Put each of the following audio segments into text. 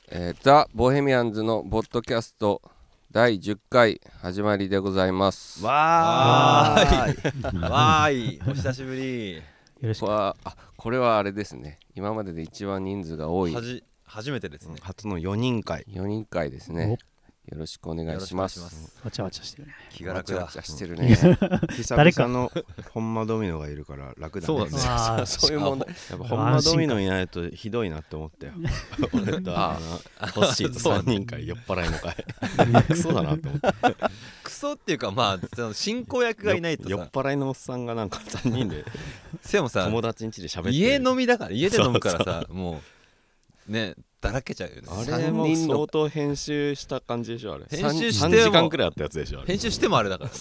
ザ・ボヘミアンズのポッドキャスト第10回始まりでございます。 わーいお久しぶり。 よろしく。 これはあれですね、今までで一番人数が多い初めてですね、 初の4人会ですね。よろしくお願いします。 わちゃわちゃしてるね。 気が楽だ。 わちゃわちゃしてるね。 久々の本間ドミノがいるから楽だね。 そうだね。 そういう問題。 やっぱ本間ドミノいないとひどいなって思ったよ。俺とホッシーと3人会酔っ払いの会クソだなって思って。 クソっていうかまあその進行役がいないとさ、 酔っ払いのおっさんがなんか3人ででもさ友達ん家で喋ってる。 家飲みだから家で飲むからさもうねだらけちゃうよね。 あれも相当編集した感じでしょ。あれ編集しても 3時間くらいあったやつでしょ。 編集してもあれだから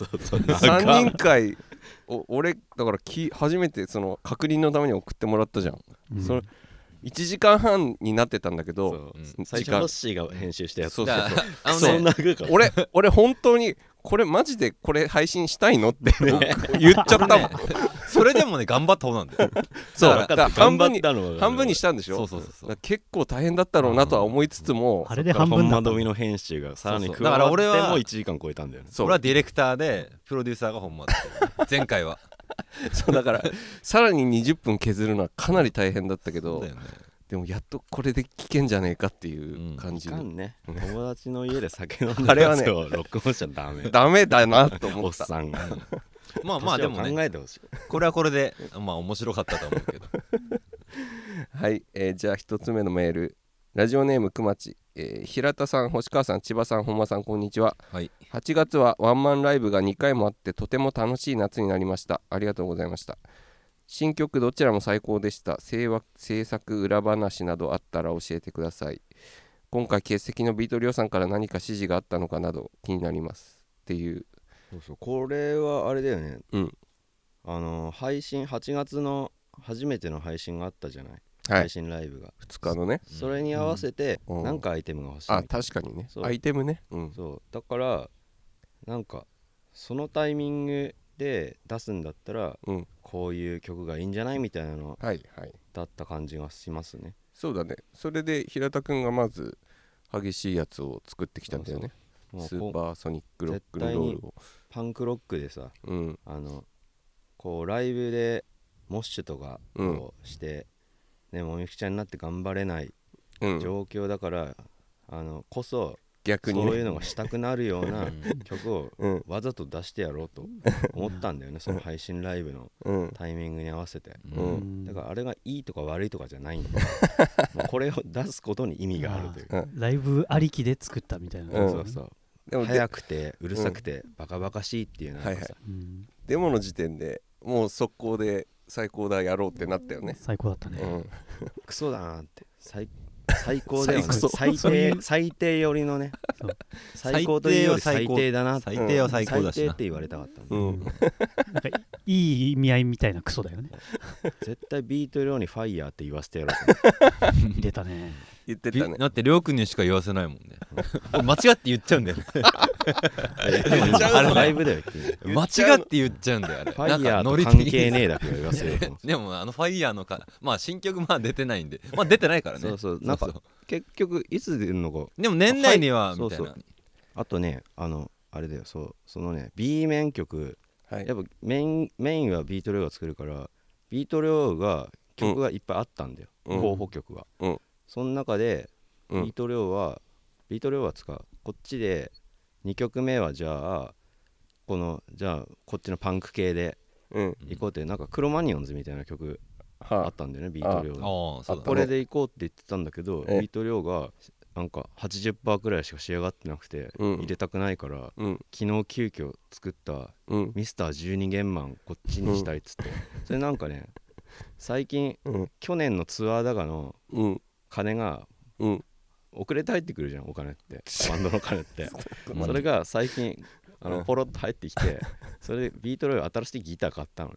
3人会俺だから初めてその確認のために送ってもらったじゃん、その1時間半になってたんだけど、 最初ホッシーが編集したやつ。 そうそんな風か。 俺本当にこれマジでこれ配信したいのって言っちゃったもん。 それでもね頑張った方なんだよ。 そうだから半分にしたんでしょ。 そう結構大変だったろうなとは思いつつも、 あれで半分本間ドミノ編集がさらに加わっても1時間超えたんだよね。 俺はディレクターでプロデューサーが本間だった前回は。 そうだからさらに20分削るのはかなり大変だったけど、 そうだよね。 でもやっとこれで聞けんじゃねえかっていう感じで、 ね、友達の家で酒飲んあれはねでやつを録音しちゃダメだなと思おっった。 さんがまあでもね考えてほしい。 これはこれでまあ面白かったと思うけど。 はい、じゃあ一つ目のメール、ラジオネームくまち、平田さん、星川さん、千葉さん、本間さん、こんにちは。 はい。 8月はワンマンライブが2回もあってとても楽しい夏になりました。ありがとうございました。新曲どちらも最高でした。制作裏話などあったら教えてください。今回欠席のビートリオさんから何か指示があったのかなど気になりますっていう。 そうこれはあれだよね、配信8月の初めての配信があったじゃない、配信ライブが 2日のね、 それに合わせてなんかアイテムが欲しい。 確かにね、アイテムね、 そうだからなんかそのタイミングで出すんだったら、こういう曲がいいんじゃないみたいなのだった感じがしますね。 そうだね。それで平田くんがまず激しいやつを作ってきたんだよね。スーパーソニックロックンロールをパンクロックでさ、こうライブでモッシュとかをして、もみくちゃになって頑張れない状況だから、こそ逆に、ね、 そういうのがしたくなるような曲をわざと出してやろうと思ったんだよね、その配信ライブのタイミングに合わせて、だからあれがいいとか悪いとかじゃないんだよもうこれを出すことに意味があるという、 ライブありきで作ったみたいな、 そうでも早くてうるさくてバカバカしいっていうのがさ、 デモの時点でもう速攻で最高だやろうってなったよね。 最高だったね、 クソだなって最高だよね。最低よりのね、最高というより最低だな。 最低は最高だしな。 最低って言われたかった。 なんかいい意味合いみたいなクソだよね。 絶対ビート量にファイヤーって言わせてやろう。 入れたね。 言ってたね。 だってりょうくんにしか言わせないもんね。間違って言っちゃうんだよね。 あれライブだよって間違って言っちゃうんだよあれ。 ファイヤーと関係ねえだけ言わせる。 でもファイヤーのまあ新曲出てないんで、出てないからね。 そうなんか結局いつ出るのか。 でも年内にはみたいな。 あとねあれだよ、そのね B 面曲、やっぱメインはビート量が作るから、ビート量が曲がいっぱいあったんだよ、候補曲が。その中でビート量は使う。こっちで2曲目はじゃあこっちのパンク系で行こうって、なんかクロマニオンズみたいな曲あったんだよね、ビート量が。これで行こうって言ってたんだけど、ビート量がなんか 80% くらいしか仕上がってなくて、入れたくないから、昨日急遽作ったミスター12弦マンこっちにしたいっつって、それなんかね最近、去年のツアーだがの金が遅れて入ってくるじゃん、お金ってバンドの金ってそれが最近ポロッと入ってきて、それでビートロイ新しいギター買ったのね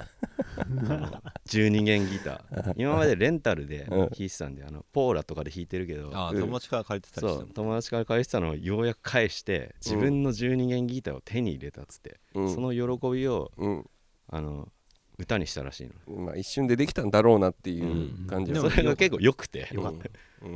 12弦ギター。今までレンタルで弾いてたんで、ポーラとかで弾いてるけど、 友達から借りてたりした。 そう、友達から借りてたのをようやく返して自分の12弦ギターを手に入れたっつって、その喜びを歌にしたらしいの。 一瞬でできたんだろうなっていう感じ、 それが結構良くて、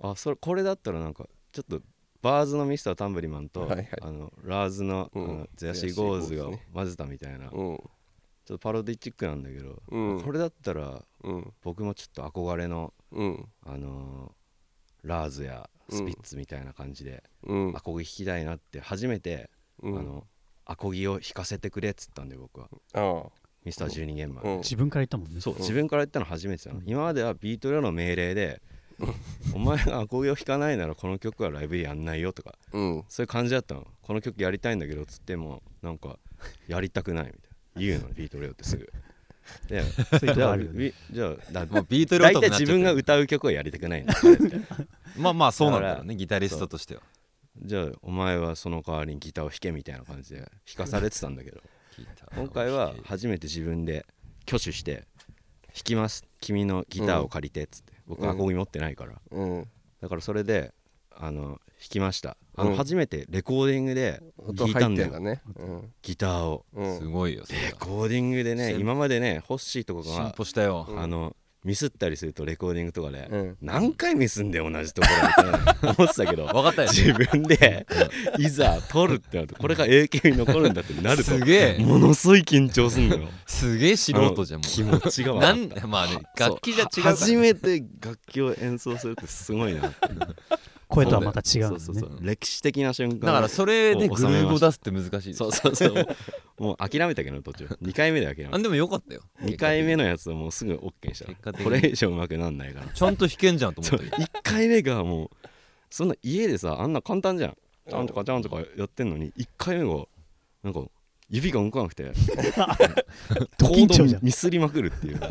あこれだったらなんかちょっとバーズのミスタータンブリマンと、 はいはい、 ラーズの、ゼアシーゴーズがね混ぜたみたいな、ちうんょっとパロディチックなんだけど、 うんこれだったらうん僕もちょっと憧れの、 うんラーズやスピッツみたいな感じで、 うんアコギ弾きたいなって初めて、 うんアコギを弾かせてくれっつったんで僕はああミスター12弦マン、 うん自分から言ったもんね。 そう自分から言ったの初めてだな、今まではビートルの命令でお前がアコギを弾かないならこの曲はライブでやんないよとか、 うんそういう感じだったの。この曲やりたいんだけどっつってもなんかやりたくないみたいな言うのビートルってすぐでそういうとこあるよね。 じゃあもうビートル大体男になっちゃってる自分が歌う曲をやりたくないんだ彼ってまあまあそうなんだろうだねギタリストとしては。 じゃあお前はその代わりにギターを弾けみたいな感じで弾かされてたんだけど今回は初めて自分で挙手して弾きます君のギターを借りてっつって、僕アコギ持ってないから、 うんだからそれで弾きました。初めてレコーディングで音弾いたんだよ入ってんだねうんギターを。 うんすごいよそれレコーディングでね今までねホッシーとか進が歩したよ。 ミスったりするとレコーディングとかで、 うん何回ミスんだよ同じところみたいな思ってたけど分かったよ自分でいざ撮るってなるとこれが永久に残るんだってなるとすげえものすごい緊張すんのよ。 すげえ素人じゃんも気持ちがう。 分かったまあねそう楽器じゃ違うから初めて楽器を演奏するってすごいなって声とはまた違うんだねそうそうそう。歴史的な瞬間だからそれでグルーヴを出すって難しいです。 そうそうそうもう諦めたけど途中2回目で諦めたでもよかったよ。 2回目のやつをもうすぐ OK にした結果的にこれ以上うまくなんないからちゃんと弾けんじゃんと思そうったよ。 1回目がもうそんな家でさあんな簡単じゃんちゃんとかちゃんとかやってんのに1回目がなんか指が動かなくてド緊張じゃんミスりまくるっていう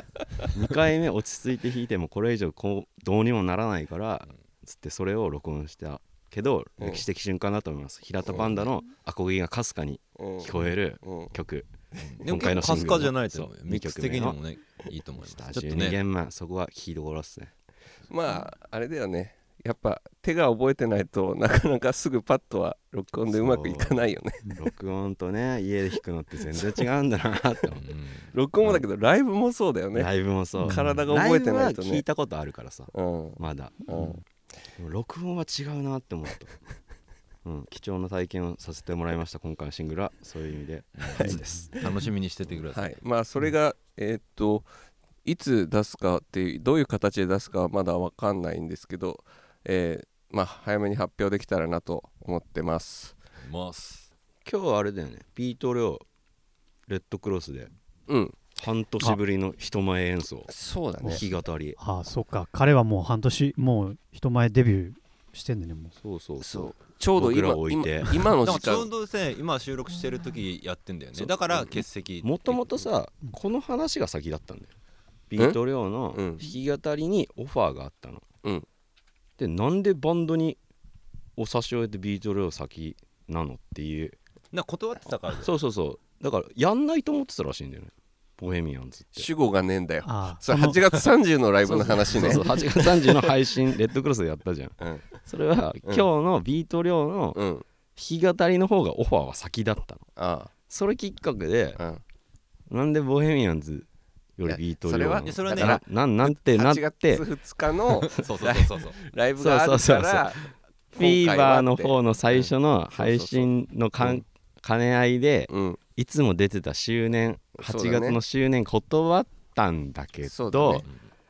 2回目落ち着いて弾いてもこれ以上こうどうにもならないからつってそれを録音したけど歴史的瞬間だと思います。平田パンダのアコギがかすかに聞こえる曲でも結構かすかじゃないと思うよ。ミックス的にもねいいと思います。ちょっと 12 ね弦マンそこは聞きどころっすね。 まああれだよねやっぱ手が覚えてないとなかなかすぐパッとは録音でうまくいかないよね録音とね家で弾くのって全然違うんだなって思う録音もだけどライブもそうだよねライブもそう体が覚えてないとライブは聞いねたことあるからさうんまだうんでも録音は違うなって思った貴重な体験をさせてもらいました。今回のシングルはそういう意味で初です楽しみにしててください。 はいまあそれがいつ出すかっていうどういう形で出すかはまだ分かんないんですけどまあ早めに発表できたらなと思ってます。 今今日はあれだよねビート量レッドクロスでうん半年ぶりの人前演奏そうだね弾き語りああ、そっか。彼はもう半年、もう人前デビューしてんだね、もう。 そうそうそうちょうど僕今ら置いて今の時だからちょう間どね今収録してる時やってんだよね。だから欠席。 もともとさこの話が先だったんだよ。ビート量の弾き語りにオファーがあったの、でなんでバンドにを差し終えてビート量先なのっていう断ってたからそうそうそうだからやんないと思ってたらしいんだよねボヘミアンズって。 主語がねえんだよああ、 それ8月30のライブの話ねそう8月30の配信レッドクロスでやったじゃん、それは今日のビート量の弾き語りの方がオファーは先だったの、それきっかけで、なんでボヘミアンズよりビート量のそれはねなんてなって 8月2日のそうそうライブがあるからフィーバーの方の最初の配信の兼ね合いでいつも出てた周年8月の周年断ったんだけど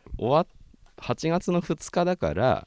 8月の2日だから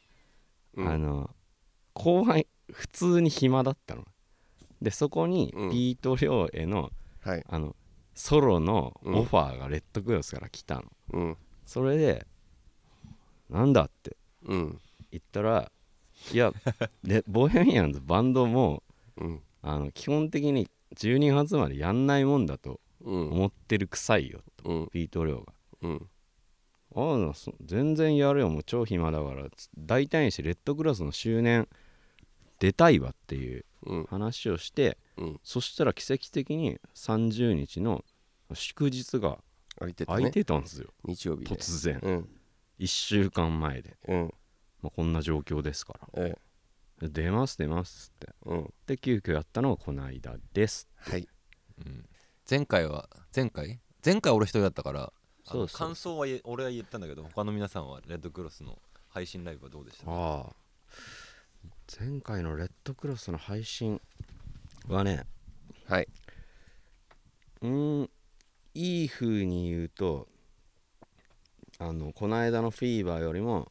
後半普通に暇だったのでそこにビート量へのソロのオファーがレッドクロスから来たの、それでなんだって言ったらいやボヘミアンズバンドも、基本的に12月までやんないもんだと思ってるくさいよと、ビート量が、全然やるよもう超暇だから大体にしてレッドクロスの周年出たいわっていう話をして、そしたら奇跡的に30日の祝日が空いてたんですよ、 日曜日で突然、1週間前で、こんな状況ですから、出ますって、で急遽やったのがこの間ですはい、 前回俺一人だったからそうそう感想は俺は言ったんだけど他の皆さんはレッドクロスの配信ライブはどうでした？ ああ、前回のレッドクロスの配信はね、 はい、 いい風に言うと、この間のフィーバーよりも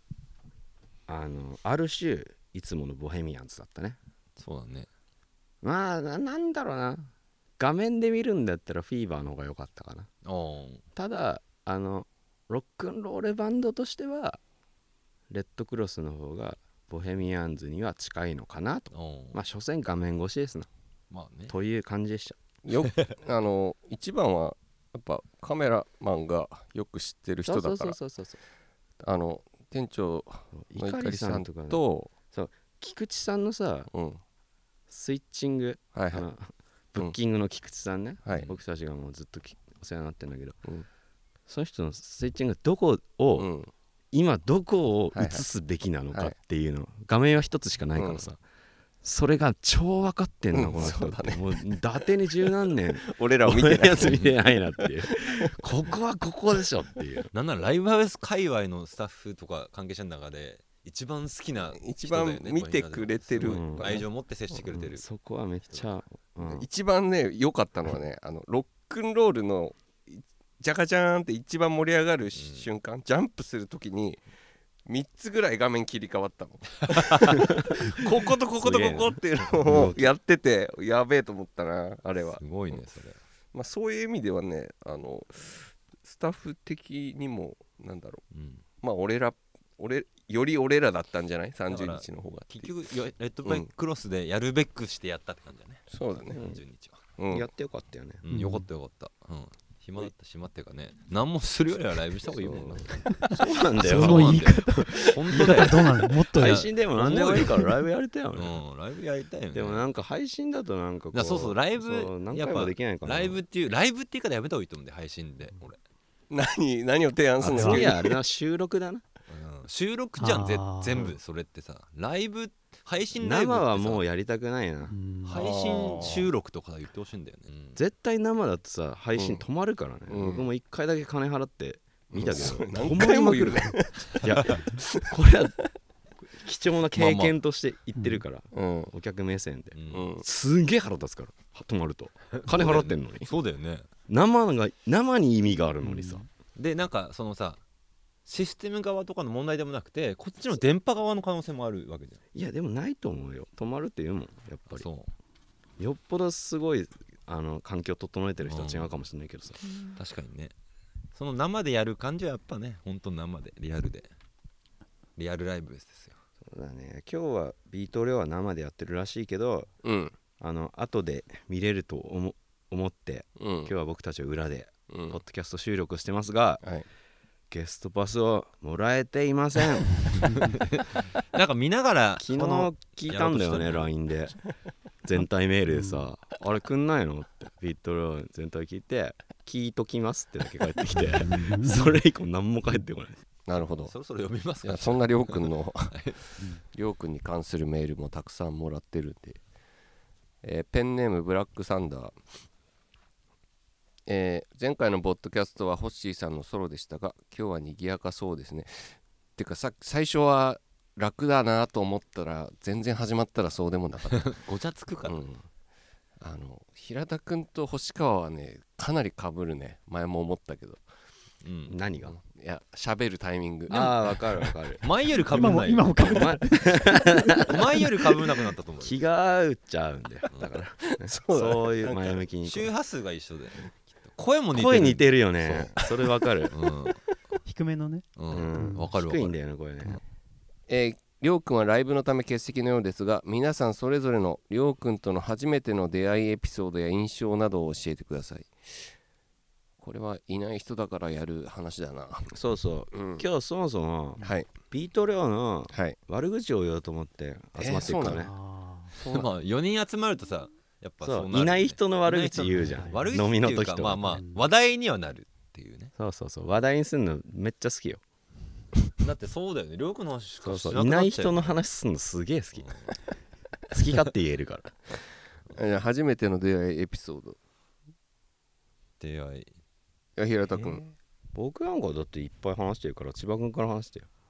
ある種いつものボヘミアンズだったね。 そうだね。 まあなんだろうな、画面で見るんだったらフィーバーの方が良かったかな。ただロックンロールバンドとしてはレッドクロスの方がボヘミアンズには近いのかなと。まあ所詮画面越しですな、 まあね、 という感じでしたよ一番はやっぱカメラマンがよく知ってる人だから、店長の碇さんとそう菊池さんのさ、スイッチング、 はいはい、 ブッキングの菊池さんね、 はい、 僕たちがもうずっとお世話になってるんだけど、その人のスイッチングどこを、今どこを映すべきなのかっていうの、画面は一つしかないからさ、それが超分かってんの、この人って、もう伊達に十何年俺らを見てないやつ見てないなっていうここはここでしょっていう。 なんならライブハウス界隈のスタッフとか関係者の中で一番好きな人だよね。 一番見てくれてる、 愛情を持って接してくれてる、 そこはめっちゃ、 一番ね良かったのはね、ロックンロールのジャカジャーンって一番盛り上がる瞬間、ジャンプするときに3つぐらい画面切り替わったのこことこことここっていうのをやってて、やべえと思ったな、あれは。 すごいねそれ。 まあそういう意味ではね、スタッフ的にもなんだろう、まあ俺より俺らだったんじゃない、30日の方が。 結局レッドバイクロスでやるべくしてやったって感じだね。 そうだね、 30日は、 やってよかったよね。 よかったよかった、暇だったし、っていうかね、何もするよりはライブした方がいいもんな。 そうなんだよ。 その言い方本当だよ。 どうなの、もっと配信でも何でもいいからライブやりたいよね。 ライブやりたいよね。 でもなんか配信だとなんかこう、 そうライブ何回もできないから。 ライブって言い方やめた方がいいと思うんで、配信で。俺何を提案するんですか。 次はあれな、収録だな。 収録じゃん、全部それってさ。ライブ、配信ライブってさ、 生はもうやりたくないな。 配信収録とか言ってほしいんだよね。 絶対生だとさ、配信止まるからね。僕も1回だけ金払って見たけど、 何回も言うね。 いやこれは貴重な経験として言ってるから、お客目線で、すんげえ腹立つから、止まると金払ってんのに。 そうだよね。 生に意味があるのにさ。 でなんかそのさ、システム側とかの問題でもなくて、こっちの電波側の可能性もあるわけじゃん。 いやでもないと思うよ。止まるっていうもん、やっぱり。 そうよっぽどすごい環境整えてる人は違うかもしれないけどさ、 確かにね。その生でやる感じはやっぱね、本当生でリアルライブですよ。 そうだね。今日はビートレオは生でやってるらしいけど、後で見れると思って、今日は僕たちは裏でポッドキャスト収録してますが、ゲストパスをもらえていませんなんか見ながら昨日聞いたんだよね、 LINE で全体メールでさ、あれくんないのってビートレオ全体聞いて、聞いときますってだけ返ってきてそれ以降何も返ってこない。 なるほど。 そろそろ読みますか。 そんなりょうくんのりょうくんに関するメールもたくさんもらってるんで、ペンネームブラックサンダー、前回のポッドキャストはホッシーさんのソロでしたが、今日は賑やかそうですね。てか最初は楽だなと思ったら、全然始まったらそうでもなかったごちゃつくから、 平田くんと星川はね、かなり被るね。前も思ったけど、 何が、 いや喋るタイミング。 わかる前より被んない。 今も被る。 前より被んなくなったと思う。 気が合っちゃうんだよ、だからそういう前向きに周波数が一緒で、声も似てるよね。それわかる。 低めのね。 わかる。 低いんだよね、これね。 りょうくんはライブのため欠席のようですが、皆さんそれぞれのりょうくんとの初めての出会いエピソードや印象などを教えてください。これはいない人だからやる話だな。 そうそう、今日そもそも、ビートレオの悪口を言おうと思って集まってるからね。 まあ4人集まるとさ、やっぱそうなる、ね、 いない人の悪口言うじゃん。 悪口っていうか、飲みの時とか、まあ話題にはなるっていうね。 そう話題にすんのめっちゃ好きよ。 だってそうだよね、りょうくんの話しかしなくなっちゃう。 いない人の話すんのすげえ好き。好き勝手言えるから。 初めての出会いエピソード。 出会い。 平田くん。 僕なんかだっていっぱい話してるから、千葉くんから話してよ。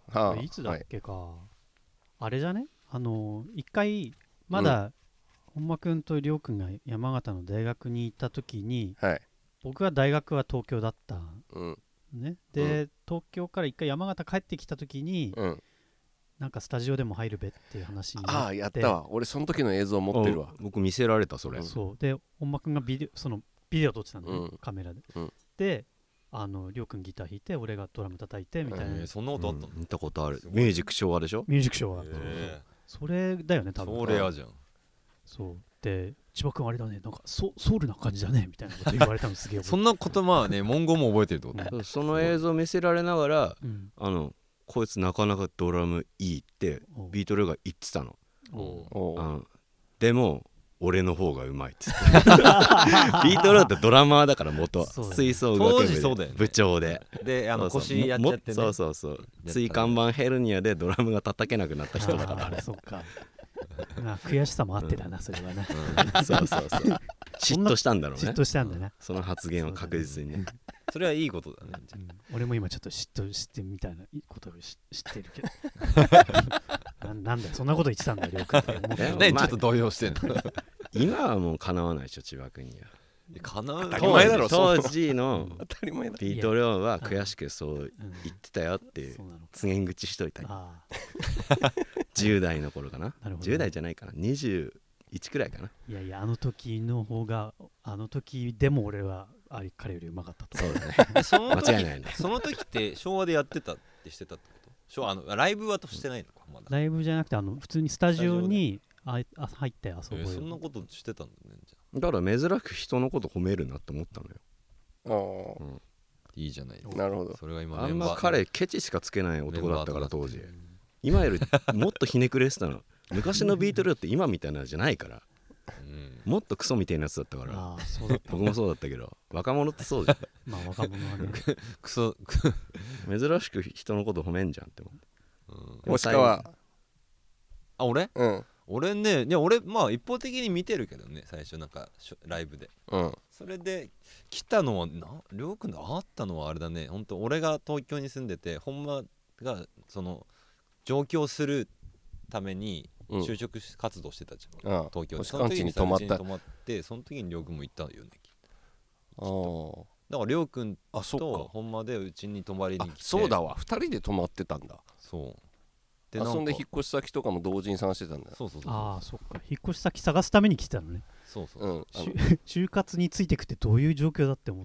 はあ、 いつだっけか、あれじゃね、一回まだ本間くんとりょうくんが山形の大学に行った時に、 はい、 僕は大学は東京だった、 うんね、で、東京から一回山形帰ってきた時に、なんかスタジオでも入るべっていう話になって、 ああやったわ、俺その時の映像持ってるわ。 僕見せられたそれ。 そうで本間くんがビデオ撮ってたのね、カメラで、でりょうくんギター弾いて俺がドラム叩いてみたいな、 そんなことあったの？ 見たことある。ミュージック昭和でしょ。 ミュージックショーは、それだよね多分。 それやじゃん。 そうで、千葉くんあれだね、なんかソウルな感じだねみたいなこと言われたのすげえそんな言葉はね、文言も覚えてるってこと？ その映像見せられながら、こいつなかなかドラムいいってビートルーが言ってたの。でも俺の方がうまいっつってビートルーってドラマーだから元吹奏楽部部長で腰やっちゃってね。 そう椎間板ヘルニアでドラムが叩けなくなった人だから。 そっか悔しさもあってだな、それはな。 そう嫉妬したんだろうね。 嫉妬したんだな、 その発言は確実にね。 それはいいことだね。 俺も今ちょっと嫉妬してみたいなことを知ってるけどなんだよそんなこと言ってたんだよりょうくんってね、ちょっと動揺してんの。 今はもう叶わないでしょ千葉君には。 当たり前だろ。 当時の当たり前だ。 ビートルーは悔しくそう言ってたよっていう告げ口しといた。10代の頃かな。10代じゃないかな、21くらいかな。 いやいや、あの時の方が、あの時でも俺は彼よりうまかったと。 そうだね間違いないね。 その時って昭和でやってたってしてたってこと？ライブはとしてないのかまだ。 ライブじゃなくて普通にスタジオに入って遊ぶよ。 そんなことしてたんだね。じゃだから珍しく人のこと褒めるなって思ったのよ。 いいじゃない。 なるほど。 それが今あんま彼ケチしかつけない男だったから当時。今よりもっとひねくれてたの。昔のビートルーって今みたいなのじゃないから、もっとクソみたいなやつだったから。僕もそうだったけど、若者ってそうじゃん。 まあ若者はねクソ珍しく人のこと褒めんじゃんって思って。もしかは俺ね、いや俺まあ一方的に見てるけどね、最初なんかライブで、それで来たのはりょうくんで会ったのはあれだね。本当俺が東京に住んでて、本間がその上京するために就職活動してたじゃん、東京で。その時に泊まって、その時にりょうくんも行ったよね。だからりょうくんと本間でうちに泊まりに来て。 そうだわ、2人で泊まってたんだ。 そうで遊んで引っ越し先とかも同時に探してたんだよ。 ああそっか、引っ越し先探すために来てたのね。就活についてくってどういう状況だって思った。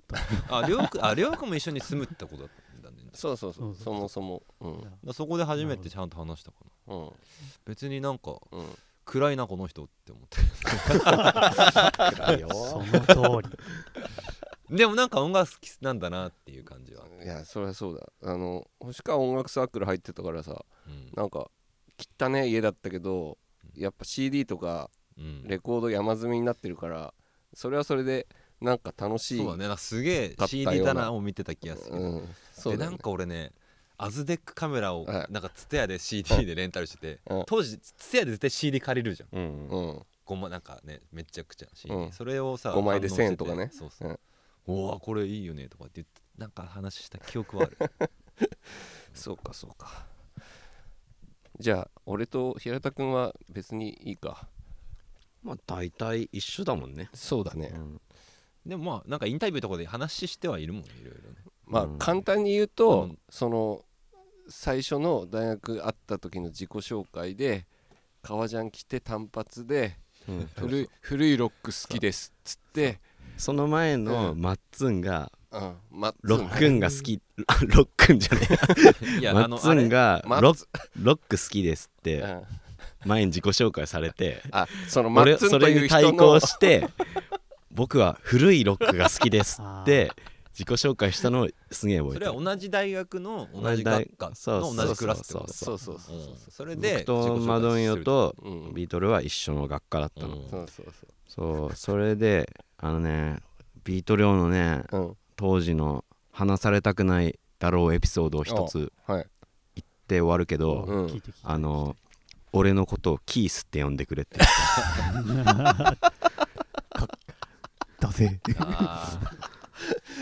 りょうくんも一緒に住むってことだったんだね。 そうそもそもそこで初めてちゃんと話したかな。別になんか暗いなこの人って思って暗いよその通り。 でもなんか音楽好きなんだなっていう感じは。 いやそりゃそうだ。星川音楽サークル入ってたからさ、なんか汚ね家だったけど、やっぱ CD とかレコード山積みになってるから、それはそれでなんか楽しい。 そうだね、なんかすげえ CD 棚を見てた気がするけど、でなんか俺ねアズデックカメラをなんかツタヤで CD でレンタルしてて、当時ツタヤで絶対 CD 借りるじゃん。なんかねめちゃくちゃ CD、それをさ 5枚で1000円とかね。 そうそうおおこれいいよねとかって言ってなんか話した記憶はある。 そうかそうか。じゃあ俺と平田くんは別にいいか。 まあ大体一緒だもんね。 そうだね、 でもまあなんかインタビューとかで話してはいるもんね、いろいろね。 まあ簡単に言うと、その最初の大学会った時の自己紹介で革ジャン着て短髪で、古いロック好きですっつって、 その前のマッツンがロックンが好き、ロックンじゃねえマッツンがロック好きですって前に自己紹介されて、 そのマッツンという人のそれに対抗して僕は古いロックが好きですって自己紹介したのをすげえ覚えてる。 それは同じ大学の同じ学科の同じクラスってこと。 そうそれで僕とマドンヨとビートルは一緒の学科だったの。そうそれでビートルのね、当時の話されたくないだろうエピソードを一つ言って終わるけど、俺のことをキースって呼んでくれってだぜ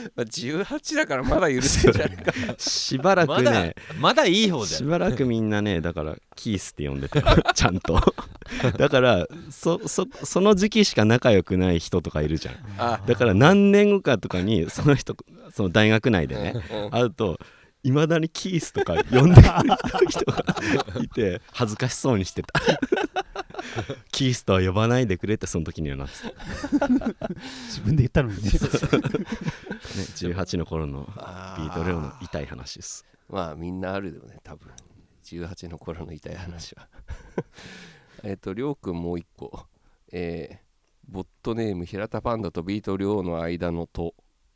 18だからまだ許せるじゃないかしばらくねまだいい方じゃん。 しばらくみんなねだからキースって呼んでたちゃんとだからその時期しか仲良くない人とかいるじゃん。だから何年後かとかにその人その大学内でね会うといまだにキースとか呼んでくる人がいて恥ずかしそうにしてたキースとは呼ばないでくれってその時にはなってた自分で言ったのにね 18の頃のビートレオの痛い話です。 まあみんなあるよね多分18の頃の痛い話はりょうくんもう一個ボットネーム平田パンダとビートリョウの間のと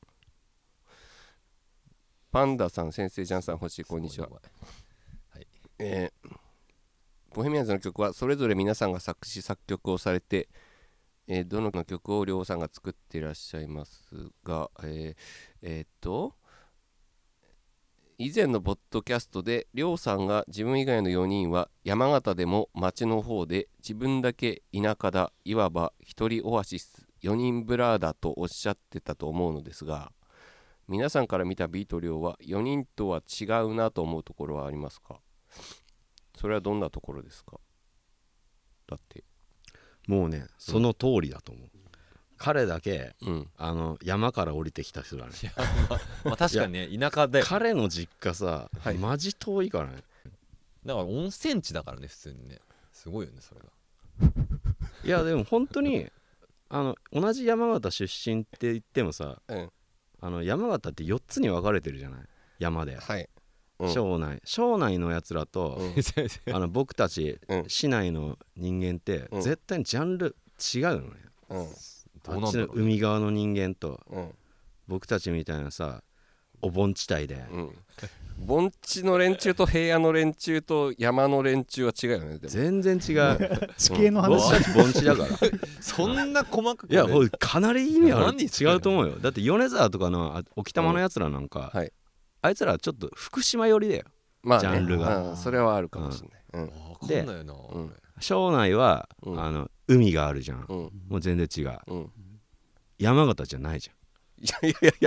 パンダさん先生ジャンさん星こんにちは。はい、ボヘミアンズの曲はそれぞれ皆さんが作詞作曲をされて、どの曲をりょうさんが作っていらっしゃいますが、以前のポッドキャストでりょうさんが自分以外の4人は山形でも町の方で自分だけ田舎だいわば一人オアシス4人ブラーだとおっしゃってたと思うのですが皆さんから見たビートりょうは4人とは違うなと思うところはありますか？それはどんなところですか？だってもうねその通りだと思う、彼だけ、山から降りてきた人だねまあ確かにね田舎で彼の実家さ、マジ遠いからね。 だから温泉地だからね普通にねすごいよねそれがいやでも本当に同じ山形出身って言ってもさ、山形って4つに分かれてるじゃない山で、庄内のやつらと、僕たち、市内の人間って絶対にジャンル違うのね、あっちの海側の人間と、僕たちみたいなさお盆地帯で、 盆地の連中と平野の連中と山の連中は違うよね。でも全然違う地形の話、 僕たち盆地だからそんな細かくいやかなり意味ある違うと思うよ。だって米沢とかの沖多摩のやつらなんか、あいつらちょっと福島寄りだよ、まあね、ジャンルが、 それはあるかもしれない、 で庄内は、海があるじゃん、もう全然違う、山形じゃないじゃん。 いや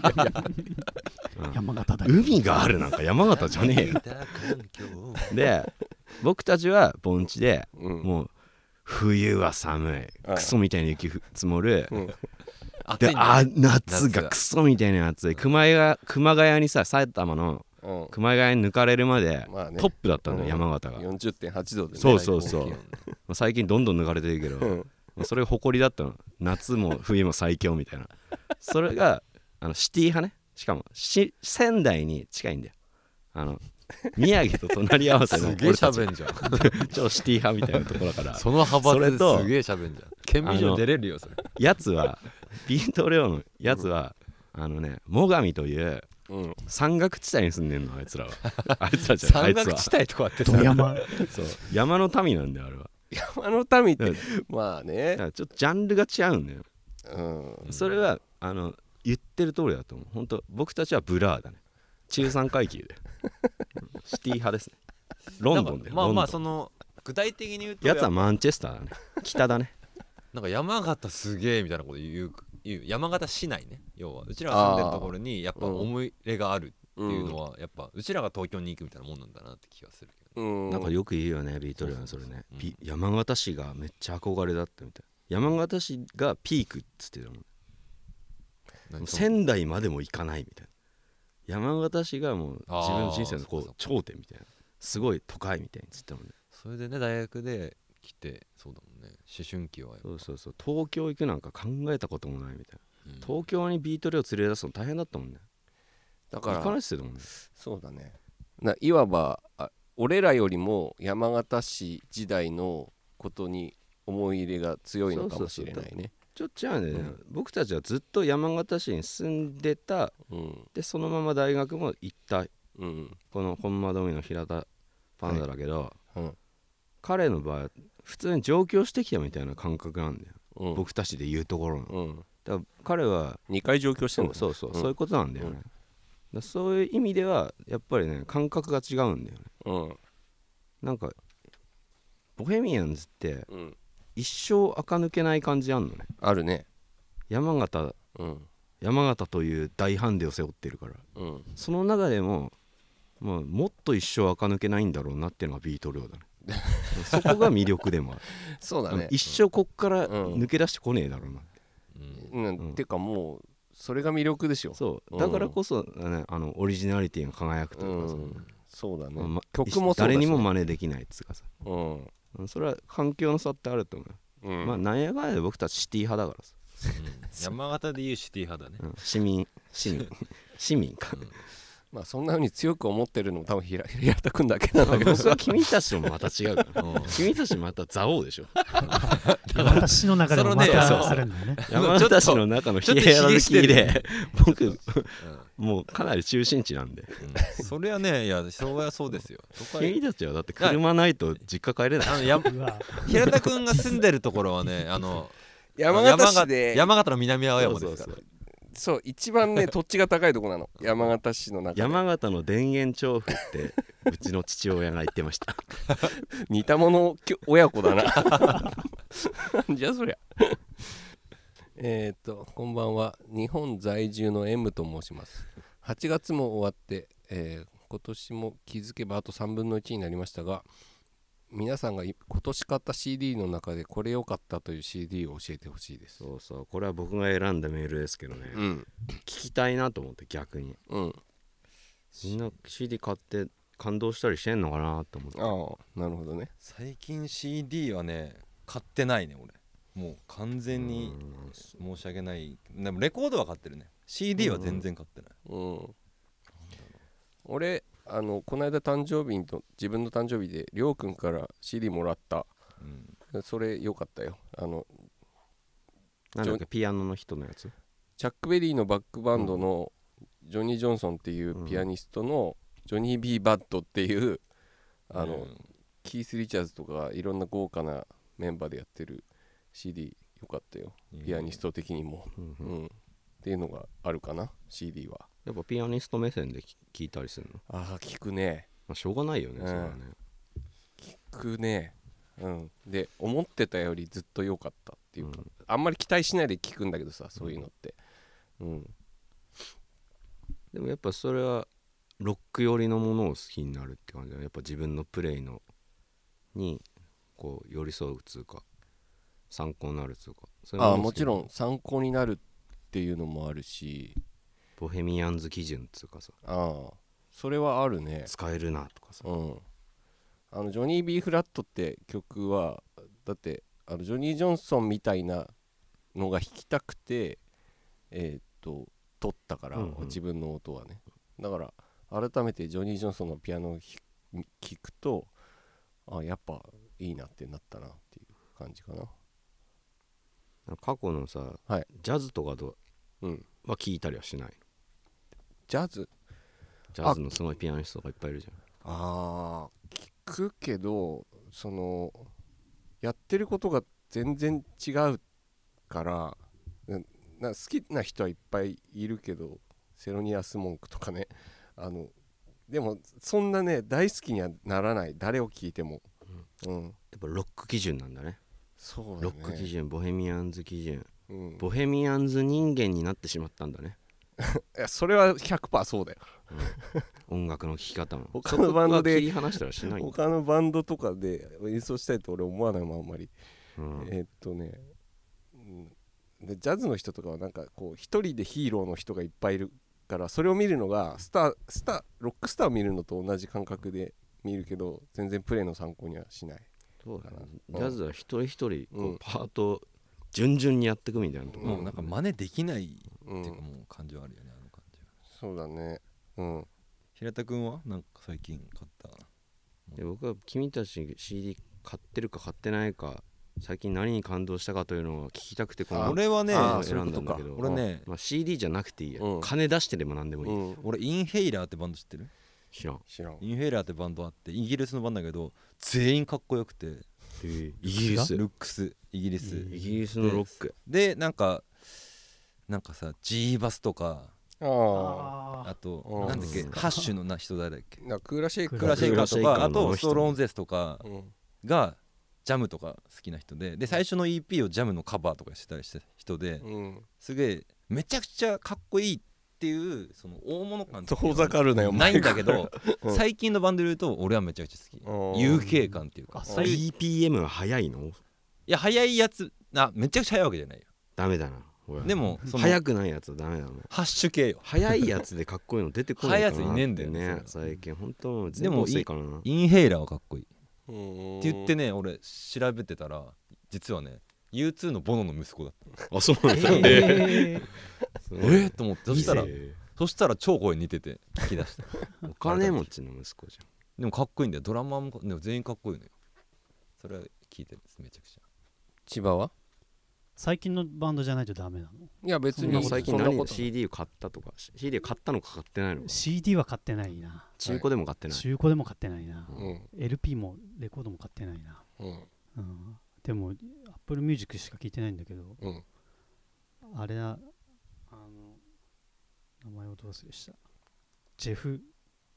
山形だ海があるなんか山形じゃねえよで僕たちは盆地で、もう冬は寒い、クソみたいに雪積もる、で夏がクソみたいな暑い、熊谷にさ埼玉の熊谷に抜かれるまでトップだったんだよ、山形が 40.8 度でね。 そう最近どんどん抜かれてるけど、それが誇りだったの。夏も冬も最強みたいなそれがシティ派ね。しかも仙台に近いんだよ。宮城と隣り合わせのすげえ喋んじゃん超シティ派みたいなところだからその派閥ですげえ喋んじゃん。県民賞出れるよそれ。 やつはビートレオのやつは、最上という山岳地帯に住んでんのあいつらはあいつらじゃない、 山岳地帯とかってさそう山の民なんだよあれは。 山の民ってまあねちょっとジャンルが違うんだよ、それは言ってる通りだと思う。本当僕たちはブラーだね、中産階級でシティ派ですね。ロンドンでまあその具体的に言うとやつはマンチェスターだね北だねなんか山形すげえみたいなこと言う山形市内ね。要はうちらが住んでるところにやっぱ思い入れがあるっていうのはやっぱうちらが東京に行くみたいなもんなんだなって気がするけど、 なんかよく言うよねビートルはそれね。山形市がめっちゃ憧れだったみたい。山形市がピークっつってたもん。仙台までも行かないみたいな。山形市がもう自分の人生のこう頂点みたいな、すごい都会みたいにつったもんね。 それでね大学で来てそうだもんね思春期はそう東京行くなんか考えたこともないみたいな、東京にビートルを連れ出すの大変だったもんね。 だから行かないっすよもんね。 そうだね。いわば俺らよりも山形市時代のことに思い入れが強いのかもしれないね。 ちょっと違うんだよね、僕たちはずっと山形市に住んでた、でそのまま大学も行った、この本間ドミの平田パンダだけど、彼の場合普通に上京してきたみたいな感覚なんだよ、僕たちで言うところの、だから彼は 2回上京してるの、 そういうことなんだよね、だそういう意味ではやっぱりね感覚が違うんだよね、なんかボヘミアンズって、一生垢抜けない感じあんのね。 あるね。 山形山形という大ハンデを背負ってるから、その中でも、まあ、もっと一生垢抜けないんだろうなっていうのがビート量だねそこが魅力でもあるそうだね、 一生こっから抜け出してこねえだろうなって、 てかもうそれが魅力でしょ。 そうだからこそ、ね、オリジナリティが輝くというかさ、 そうだね、曲もそうだし、 誰にも真似できないっつうかさ、それは環境の差ってあると思う、まあなんやかんやで僕たちシティ派だからさ、山形でいうシティ派だね、 市民か、 まあそんな風に強く思ってるのも多分平田君だけなんだけど僕は君たちともまた違うから、君たちまた蔵王でしょ山形市の中でもまたするんだよね。 山形市の中のヒエラルキーで僕もうかなり中心地なんで、 それはね、いやそれはそうですよ。 君たちはだって車ないと実家帰れない。 平田君が住んでるところはね、 山形市で山形の南青山ですから。 そう一番ね土地が高いとこなの山形市の中で。 山形の田園調布ってうちの父親が言ってました似た者親子だなじゃあそりゃこんばんは。日本在住の M と申します。8月も終わって、今年も気づけばあと3分の1になりましたが、皆さんが今年買った CD の中でこれ良かったという CD を教えてほしいです。 そうそう、これは僕が選んだメールですけどね、聞きたいなと思って逆に、みんな CD 買って感動したりしてんのかなと思って。 ああ、なるほどね。 最近 CD はね買ってないね俺。もう完全に申し訳ない。でもレコードは買ってるね。 CD は全然買ってない。 俺この間誕生日と自分の誕生日でりょうくんから CD もらった、それ良かったよ。 なんだっけ、ピアノの人のやつ、 チャックベリーのバックバンドのジョニー・ジョンソンっていうピアニストのジョニー・ビー・バッドっていうキース・リチャーズとかいろんな豪華なメンバーでやってる CD 良かったよ、ピアニスト的にも、っていうのがあるかな。 CD はやっぱピアニスト目線で聞いたりするの？ 聞くね。 まあしょうがないよね、それはね。 聞くね。で思ってたよりずっと良かったっていうか、あんまり期待しないで聞くんだけどさ、そういうのって、 でもやっぱそれはロック寄りのものを好きになるって感じだね。やっぱ自分のプレイのにこう寄り添うつうか参考になるつうか。 もちろん参考になるっていうのもあるし、 ボヘミアンズ基準つうかさ、 それはあるね。 使えるなとかさ、 ジョニー・ビー・フラットって曲はだってジョニー・ジョンソンみたいなのが弾きたくて撮ったから、自分の音はね。だから改めてジョニー・ジョンソンのピアノを聴くとやっぱいいなってなったなっていう感じかな。 過去のさ、ジャズとかは聞いたりはしない？ ジャズのすごいピアニストがいっぱいいるじゃん。 聞くけどやってることが全然違うから好きな人はいっぱいいるけど、セロニアス・モンクとかね、でもそんなね大好きにはならない、誰を聞いても。やっぱロック基準なんだね。 そうだね、 ロック基準、ボヘミアンズ基準、ボヘミアンズ人間になってしまったんだねいやそれは 100% そうだよ、 音楽の聴き方も他のバンドで切り離したらしない。 他のバンドとかで演奏したいと俺思わないもんあんまり。でジャズの人とかはなんかこう一人でヒーローの人がいっぱいいるから、それを見るのがロックスターを見るのと同じ感覚で見るけど、全然プレイの参考にはしない。 そうだな、ジャズは一人一人こうパート順々にやっていくみたいなところ、 もうなんか真似できないっていうか、もう感じはあるよね、あの感じは。 そうだね。 平田君はなんか最近買った？ 僕は君たち CD 買ってるか買ってないか、最近何に感動したかというのを聞きたくて俺はね選んだんだけど、 俺ね、 CD じゃなくていいや、金出してでも何でもいい。 俺インヘイラーってバンド知ってる？ 知らん。 インヘイラーってバンドあって、イギリスのバンドだけど全員かっこよくて、 イギリスルックスイギリスのロックで、なんかさ G バスとか、あとなんだっけ、ハッシュの人誰だっけ、 クーラシェイカーとか、あとストローンゼスとかがジャムとか好きな人で、最初の EP をジャムのカバーとかしてたりした人で、すげえめちゃくちゃかっこいいっていうその大物感遠ざかるなよないんだけど最近のバンドで言うと俺はめちゃくちゃ好き。UK 感っていうか BPM は速いの？ いや速いやつめちゃくちゃ速いわけじゃないよ。 ダメだな。 でも速くないやつはダメだな。 ハッシュ系よ。 速いやつでかっこいいの出てこないかなって速いやついねえんだよね最近本当でもインヘイラーはかっこいいって言ってね、俺調べてたら実はね U2 のボノの息子だった。 あ、そうなんだ。 と思ってそしたら超声似てて聞き出した。 お金持ちの息子じゃん。 でもかっこいいんだよ。ドラマーもでも全員かっこいいのよ。それは聞いてるんですめちゃくちゃ。 千葉は最近のバンドじゃないとダメなの？ いや別に最近何 CD を買ったとか CD を買ったのか買ってないのか。 CD は買ってないな。 中古でも買ってない。 中古でも買ってないな、LP もレコードも買ってないな、でも Apple Music しか聞いてないんだけど、あれは名前をどう忘れした。ジェフ・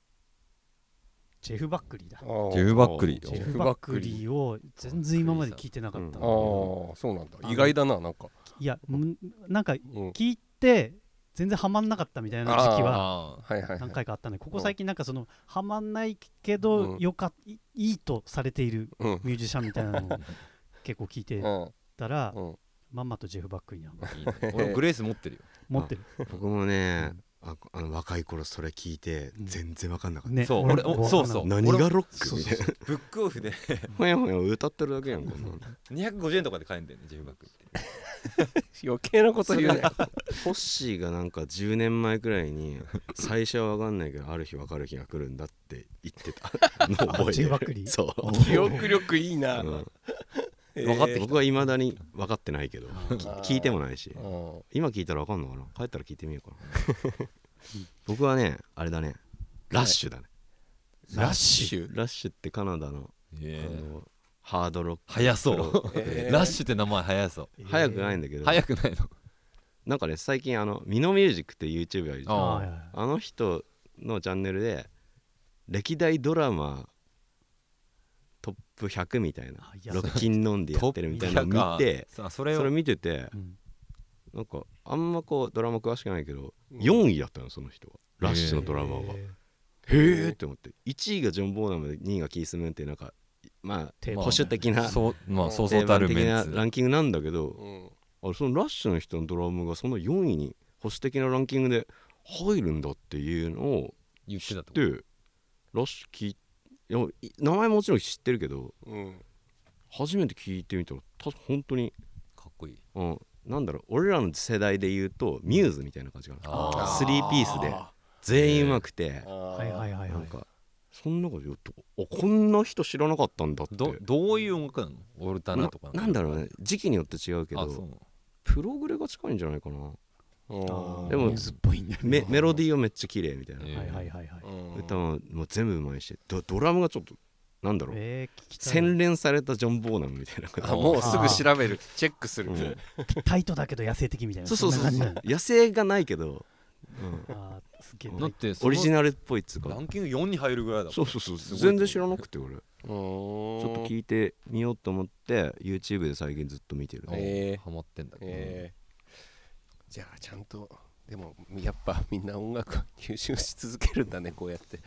バックリーだ。 ジェフ・バックリー。 ジェフ・バックリーを全然今まで聞いてなかった。 そうなんだ。意外だな。なんかいやなんか聞いて全然ハマんなかったみたいな時期は何回かあったね。ここ最近なんかそのハマんないけどいいとされているミュージシャンみたいなのを結構聞いてたらまんまとジェフ・バックリーにハマる。 俺グレース持ってるよ。 持ってる。 僕もね若い頃それ聞いて全然分かんなかった。 そう俺そう何がロックみたいな。 ブックオフでほやほや歌ってるだけやんこんなの。 250円とかで買えんだよねジェフ・バックリーって。 余計なこと言うね。 ホッシーがなんか10年前くらいに最初は分かんないけどある日分かる日が来るんだって言ってたのを覚えてる。 ジェフ・バックリー。 そう記憶力いいな。 分かって僕はいまだに分かってないけど聞いてもないし今聞いたら分かんのかな。帰ったら聞いてみようかな。僕はねあれだねラッシュだね。 ラッシュってカナダのハードロック。 速そうラッシュって名前速そう。 速くないんだけど速くないの。 なんかね最近ミノミュージックって YouTube あるじゃん。あの人のチャンネルで歴代ドラマトップ100みたいなロッキン飲んでやってるみたいなのを見てそれ見ててなんかあんまこうドラマ詳しくないけど4位だったのその人は。ラッシュのドラマがへえって思って、1位がジョン・ボーナムで2位がキース・ムーンっていうなんかまあ保守的なそうそうたる的なランキングなんだけど、そのラッシュの人のドラムがその4位に保守的なランキングで入るんだっていうのを知ってラッシュ名前もちろん知ってるけど、初めて聞いてみたら本当にかっこいい。 なんだろう俺らの世代で言うとミューズみたいな感じかな。3ピースで全員うまくてなんかそんなこと言うとこんな人知らなかったんだって。 どういう音楽なの？オルタナとかなんだろうね時期によって違うけどプログレが近いんじゃないかな。でもメロディーはめっちゃ綺麗みたいな。歌も全部うまいしドラムがちょっとなんだろう洗練されたジョン・ボーナムみたいな。 もうすぐ調べるチェックする。 タイトだけど野生的みたいな。 そう野生がないけどだってオリジナルっぽいっつうかランキング4に入るぐらいだ。 そう全然知らなくて俺ちょっと聞いてみようと思って YouTube で最近ずっと見てる。 ハマってんだね。 じゃあちゃんとでもやっぱみんな音楽吸収し続けるんだねこうやって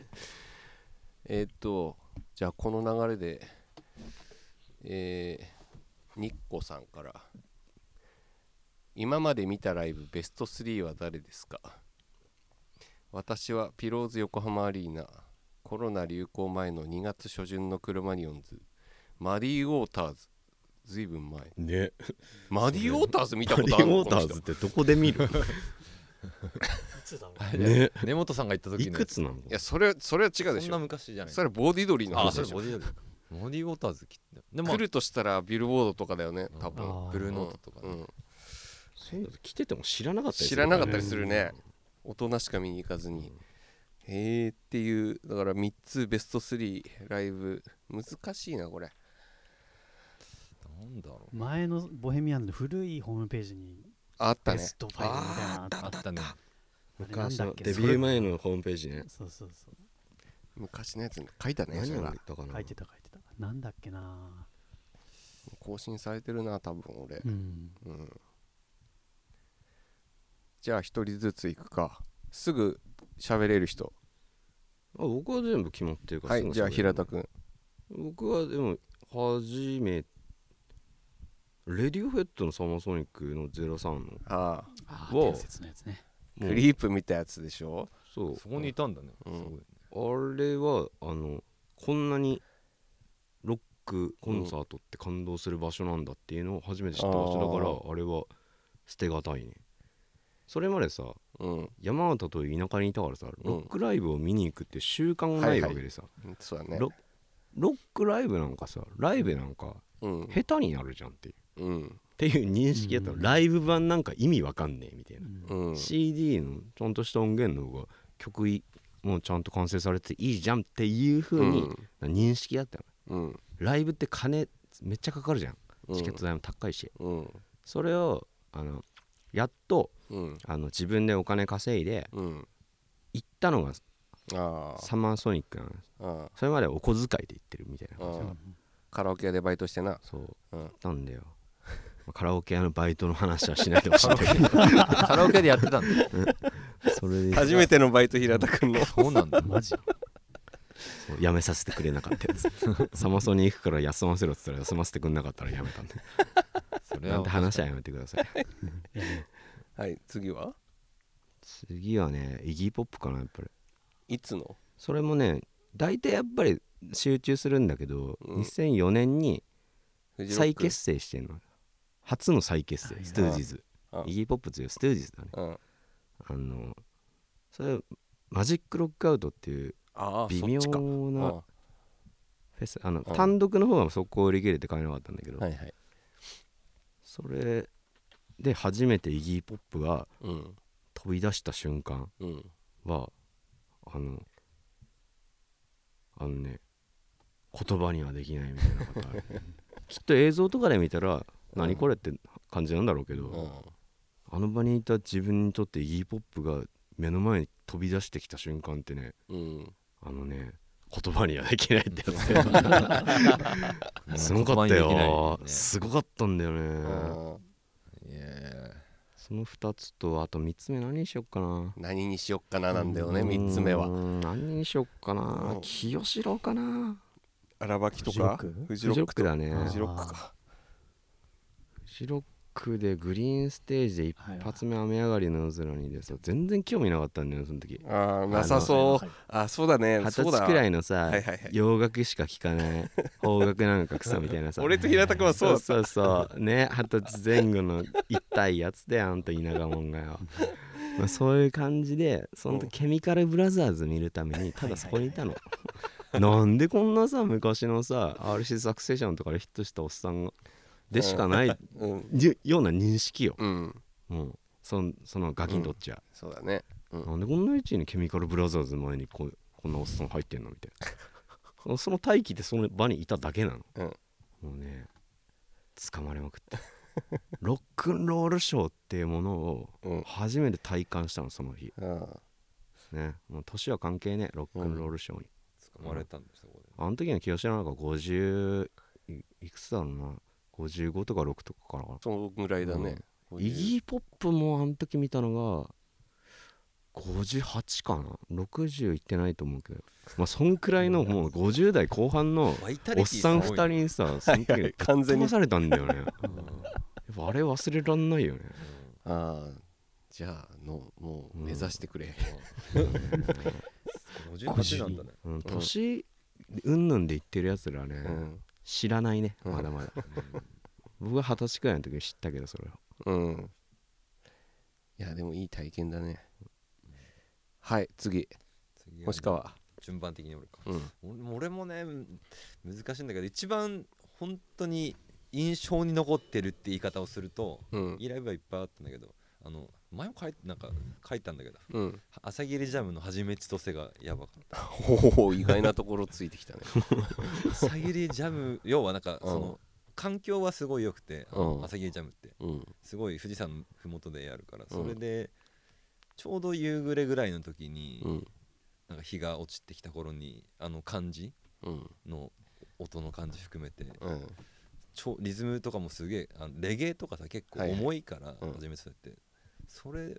じゃあこの流れでニッコさんから今まで見たライブベスト3は誰ですか？私はピローズ横浜アリーナ、コロナ流行前の2月初旬のクロマニオンズ、マディ・ウォーターズ、ずいぶん前ね。 マディ・ウォーターズ見たことあるの？ マディ・ウォーターズってどこで見る？ ね、根本さんが言った時いくつなの？いやそれは違うでしょ。 そんな昔じゃない。 それボディドリーの話でしょ。 ボディドリーマディ・ウォーターズでも来るとしたらビルボードとかだよね多分。 ブルーノートとかそういうの来てても知らなかったりする。 知らなかったりするね。大人しか見に行かずにっていうだから3つベスト3ライブ難しいなこれ。 なんだろう。 前のボヘミアンの古いホームページにあったね。 ベスト5みたいなあったね。 昔のデビュー前のホームページね。 そう昔のやつ書いたね。 何を言ったかな。 書いてたなんだっけな。 更新されてるな多分俺。 じゃあ一人ずついくか。すぐ喋れる人。 僕は全部決まってるから。 はい、じゃあ平田君。 僕はでも初めレディオヘッドのサマーソニックの03の伝説のやつね。 クリープ見たやつでしょ。 そこにいたんだね。すごいね。 あれはこんなにロックコンサートって感動する場所なんだっていうのを初めて知った場所だから、あれは捨てがたいね。それまでさ、山形という田舎にいたからさ、ロックライブを見に行くっていう習慣がないわけでさ、 そうだね。 ロックライブなんかさ、ライブなんか下手になるじゃんっていう、っていう認識やったら、ライブ版なんか意味わかんねえみたいな、CD のちゃんとした音源の方が曲もうちゃんと完成されていいじゃんっていう風に認識やったの、ライブって金めっちゃかかるじゃん、チケット代も高いし、それをやっと、自分でお金稼いで、行ったのがサマーソニックなんです。それまではお小遣いで行ってるみたいな感じで、 カラオケ屋でバイトしてな。 そうなんだよ。カラオケ屋のバイトの話はしないでほしいんだけどカラオケでやってたんだそれで初めてのバイト平田君の。 そうなんだ。 マジやめさせてくれなかったやつサマソに行くから休ませろって言ったら休ませてくれなかったらやめたんでそれなんて話はやめてくださいはい、次はねイギーポップかな。やっぱりいつのそれもね大体やっぱり集中するんだけど、2004年に再結成してんの。初の再結成、ストゥージーズ。イギーポップというストゥージーズだね。それマジックロックアウトっていう微妙なフェス、単独の方は速攻売り切れて買えなかったんだけど、それで初めてイギーポップが飛び出した瞬間は、ね、言葉にはできないみたいなことあるきっと映像とかで見たら何これって感じなんだろうけど、あの場にいた自分にとってイギーポップが目の前に飛び出してきた瞬間ってね、言葉にはできないってやつすごかったよ、すごかったんだよね。その2つとあと3つ目何にしよっかな。 何にしよっかななんだよね。3つ目は何にしよっかな。清志郎かな。 荒牧とかフジロックだね。 フジロックか。 フジロックでグリーンステージで一発目雨上がりの夜空にでさ、全然興味なかったんだよその時。 なさそう。そうだね。 20歳くらいのさ、洋楽しか聴かない邦楽なんか草みたいなさ俺と平田君はそうだった。 そうね、20歳前後の痛いやつであんた田舎もんがよそういう感じで、その時ケミカルブラザーズ見るためにただそこにいたのなんでこんなさ昔のさ RC サクセションとかでヒットしたおっさんがでしかない、ような認識よ、そのガキにとっちゃ、 そうだね、 なんでこんな位置にケミカルブラザーズの前にこんなおっさん入ってんのみたいなその待機でその場にいただけなの、もうね掴まれまくってロックンロールショーっていうものを初めて体感したのその日、ね、もう年は関係ねえロックンロールショーに、 掴まれたんですよ。 あの時の清志郎なんか50いくつだろうな、55とか6とかかな、 そのぐらいだね、 イギーポップもあの時見たのが58かな、60いってないと思うけど、まあそんくらいのもう50代後半のおっさん2人にさ、その時完全にされたんだよねやっぱあれ忘れらんないよね。 じゃあもう目指してくれ、 58なんだね。 年うんぬんで言ってるやつらね、知らないねまだまだ僕は20歳くらいの時に知ったけどそれは。 いやでもいい体験だね。はい、次星川。 順番的に俺か、俺もね難しいんだけど、一番本当に印象に残ってるって言い方をすると、いいライブはいっぱいあったんだけど、前も書いたんだけど、朝霧ジャムのはじめちとせがやばかった。 意外なところついてきたね朝霧ジャム、要はなんかその環境はすごい良くて、朝霧ジャムってすごい富士山の麓でやるから、それでちょうど夕暮れぐらいの時に、なんか日が落ちてきた頃に感じの音の感じ含めて、リズムとかもすげえレゲエとかさ結構重いから、初めてそうやってそれ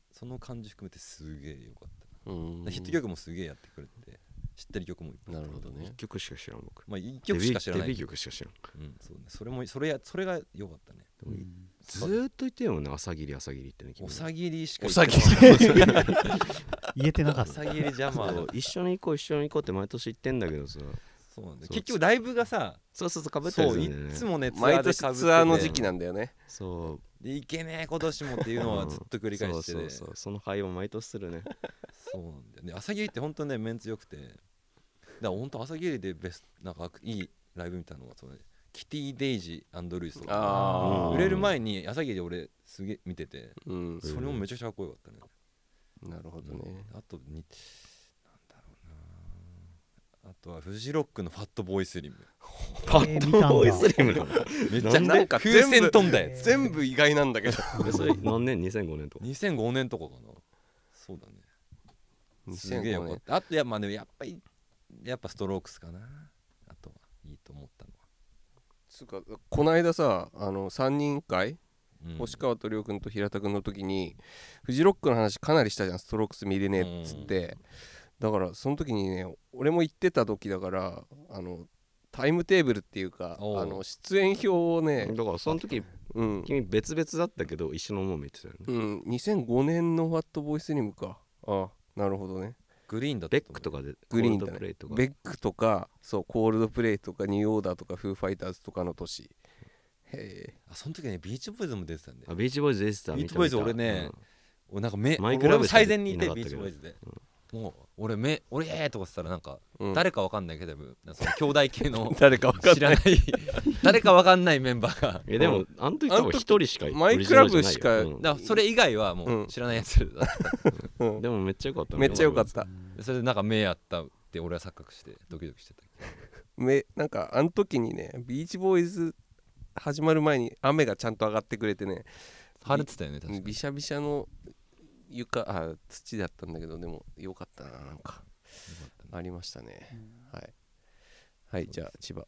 その感じ含めてすげえよかった。ヒット曲もすげえやってくれて、知ってる曲もいっぱい。 なるほどね。 1曲しか知らん僕。 まあ1曲しか知らない。 デビュー曲しか知らん。 そうね。それが良かったね。 ずーっと言ってるもんね、朝霧ってね。 朝霧しか言ってない。言えてなかった。 朝霧邪魔。 一緒に行こうって毎年言ってんだけどさ。 そうなんだ。結局ライブがさ、 そうかぶったりするんだよね。 いつもね、 毎年ツアーの時期なんだよね。 そう。 でいけねえ今年もっていうのはずっと繰り返してて、 その会話毎年するね。 そうなんだよね。朝霧って本当ねメンツ良くて、だから本当朝霧でなんかいいライブ見たのがそうね、キティ・デイジー&ルイスとか売れる前に朝霧で俺すげえ見てて、それもめちゃくちゃかっこよかったね。 なるほどね。 あとなんだろうな、あとはフジロックのファットボーイスリム。 ファットボーイスリムめっちゃなんか風船飛んだやつ。 全部意外なんだけど。 それ何年？2005年とか。 2005年とかかな。そうだね。すげえよかった。あとやっぱストロークスかな。あとはいいと思ったのは。 つうかこの間さ3人会、星川と亮君と平田君の時にフジロックの話かなりしたじゃん。ストロークス見れねえっつって、だからその時にね俺も言ってた時だからタイムテーブルっていうか出演表をね、 だからその時、君別々だったけど一緒のもん見てたよね。 2005年のファットボーイスリムか。なるほどね。 グリーンだった。 ベックとかでグリーンだね。ベックとかそうコールドプレイとかニューオーダーとかフーファイターズとかの年。へえ。 その時ねビーチボーイズも出てたんで。 ビーチボーイズ出てた。 ビーチボーイズ俺ね、なんか俺最前にいてビーチボーイズで。もう俺とかしたらなんか誰かわかんないけどその兄弟系の誰かわかんない誰かわかんないメンバーがでもあの時多分一人しかマイクラブしかそれ以外はもう知らないやつだったでもめっちゃよかっためっちゃよかった。 それでなんか目あったって俺は錯覚してドキドキしてた。 なんかあの時にねビーチボーイズ始まる前に雨がちゃんと上がってくれてね、 晴れてたよね確かに。 びしゃびしゃの土だったんだけど、でもよかったな。なんかありましたね。はいじゃあ千葉。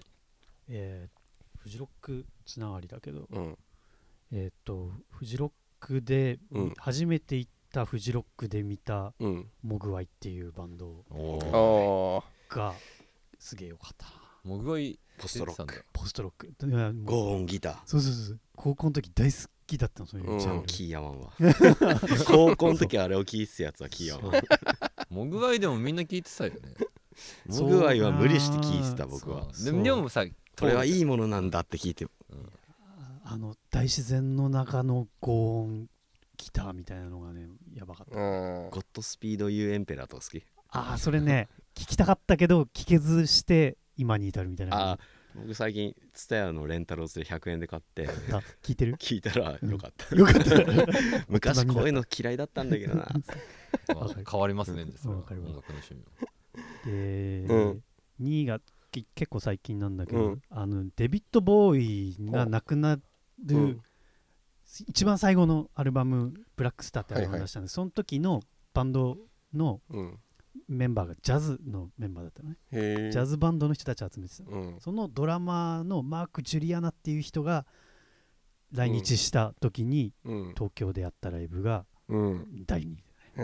フジロックつながりだけど、フジロックで初めて行ったフジロックで見たモグワイっていうバンドがすげえよかった。 モグワイポストロック。ゴーンギター。 そう高校の時大好きだったの。そういうジャンル。 キーヤマンは高校の時あれを聴いてたやつはキーヤマン。 モグワイでもみんな聞いてたよね。 モグワイは無理して聴いてた僕は。 でもさこれはいいものなんだって聞いて、 大自然の中のゴーンギターみたいなのがねやばかった。 ゴッドスピードユーエンペラーとか好き。 それね聞きたかったけど聞けずして今に至るみたいな。 僕最近TSUTAYAのレンタルをする100円で買って聞いてる？ 聞いたらよかった、 よかった昔こういうの嫌いだったんだけどな。 変わりますね。音楽の趣味は。2位が結構最近なんだけど、デビッド・ボーイが亡くなる一番最後のアルバムブラックスターってアルバム出したんで、その時のバンドのメンバーがジャズのメンバーだったのね。ジャズバンドの人たち集めてたの、そのドラマーのマーク・ジュリアナっていう人が来日した時に、東京でやったライブが第2位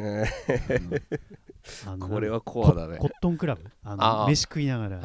これはコアだね。 コットンクラブ飯食いながら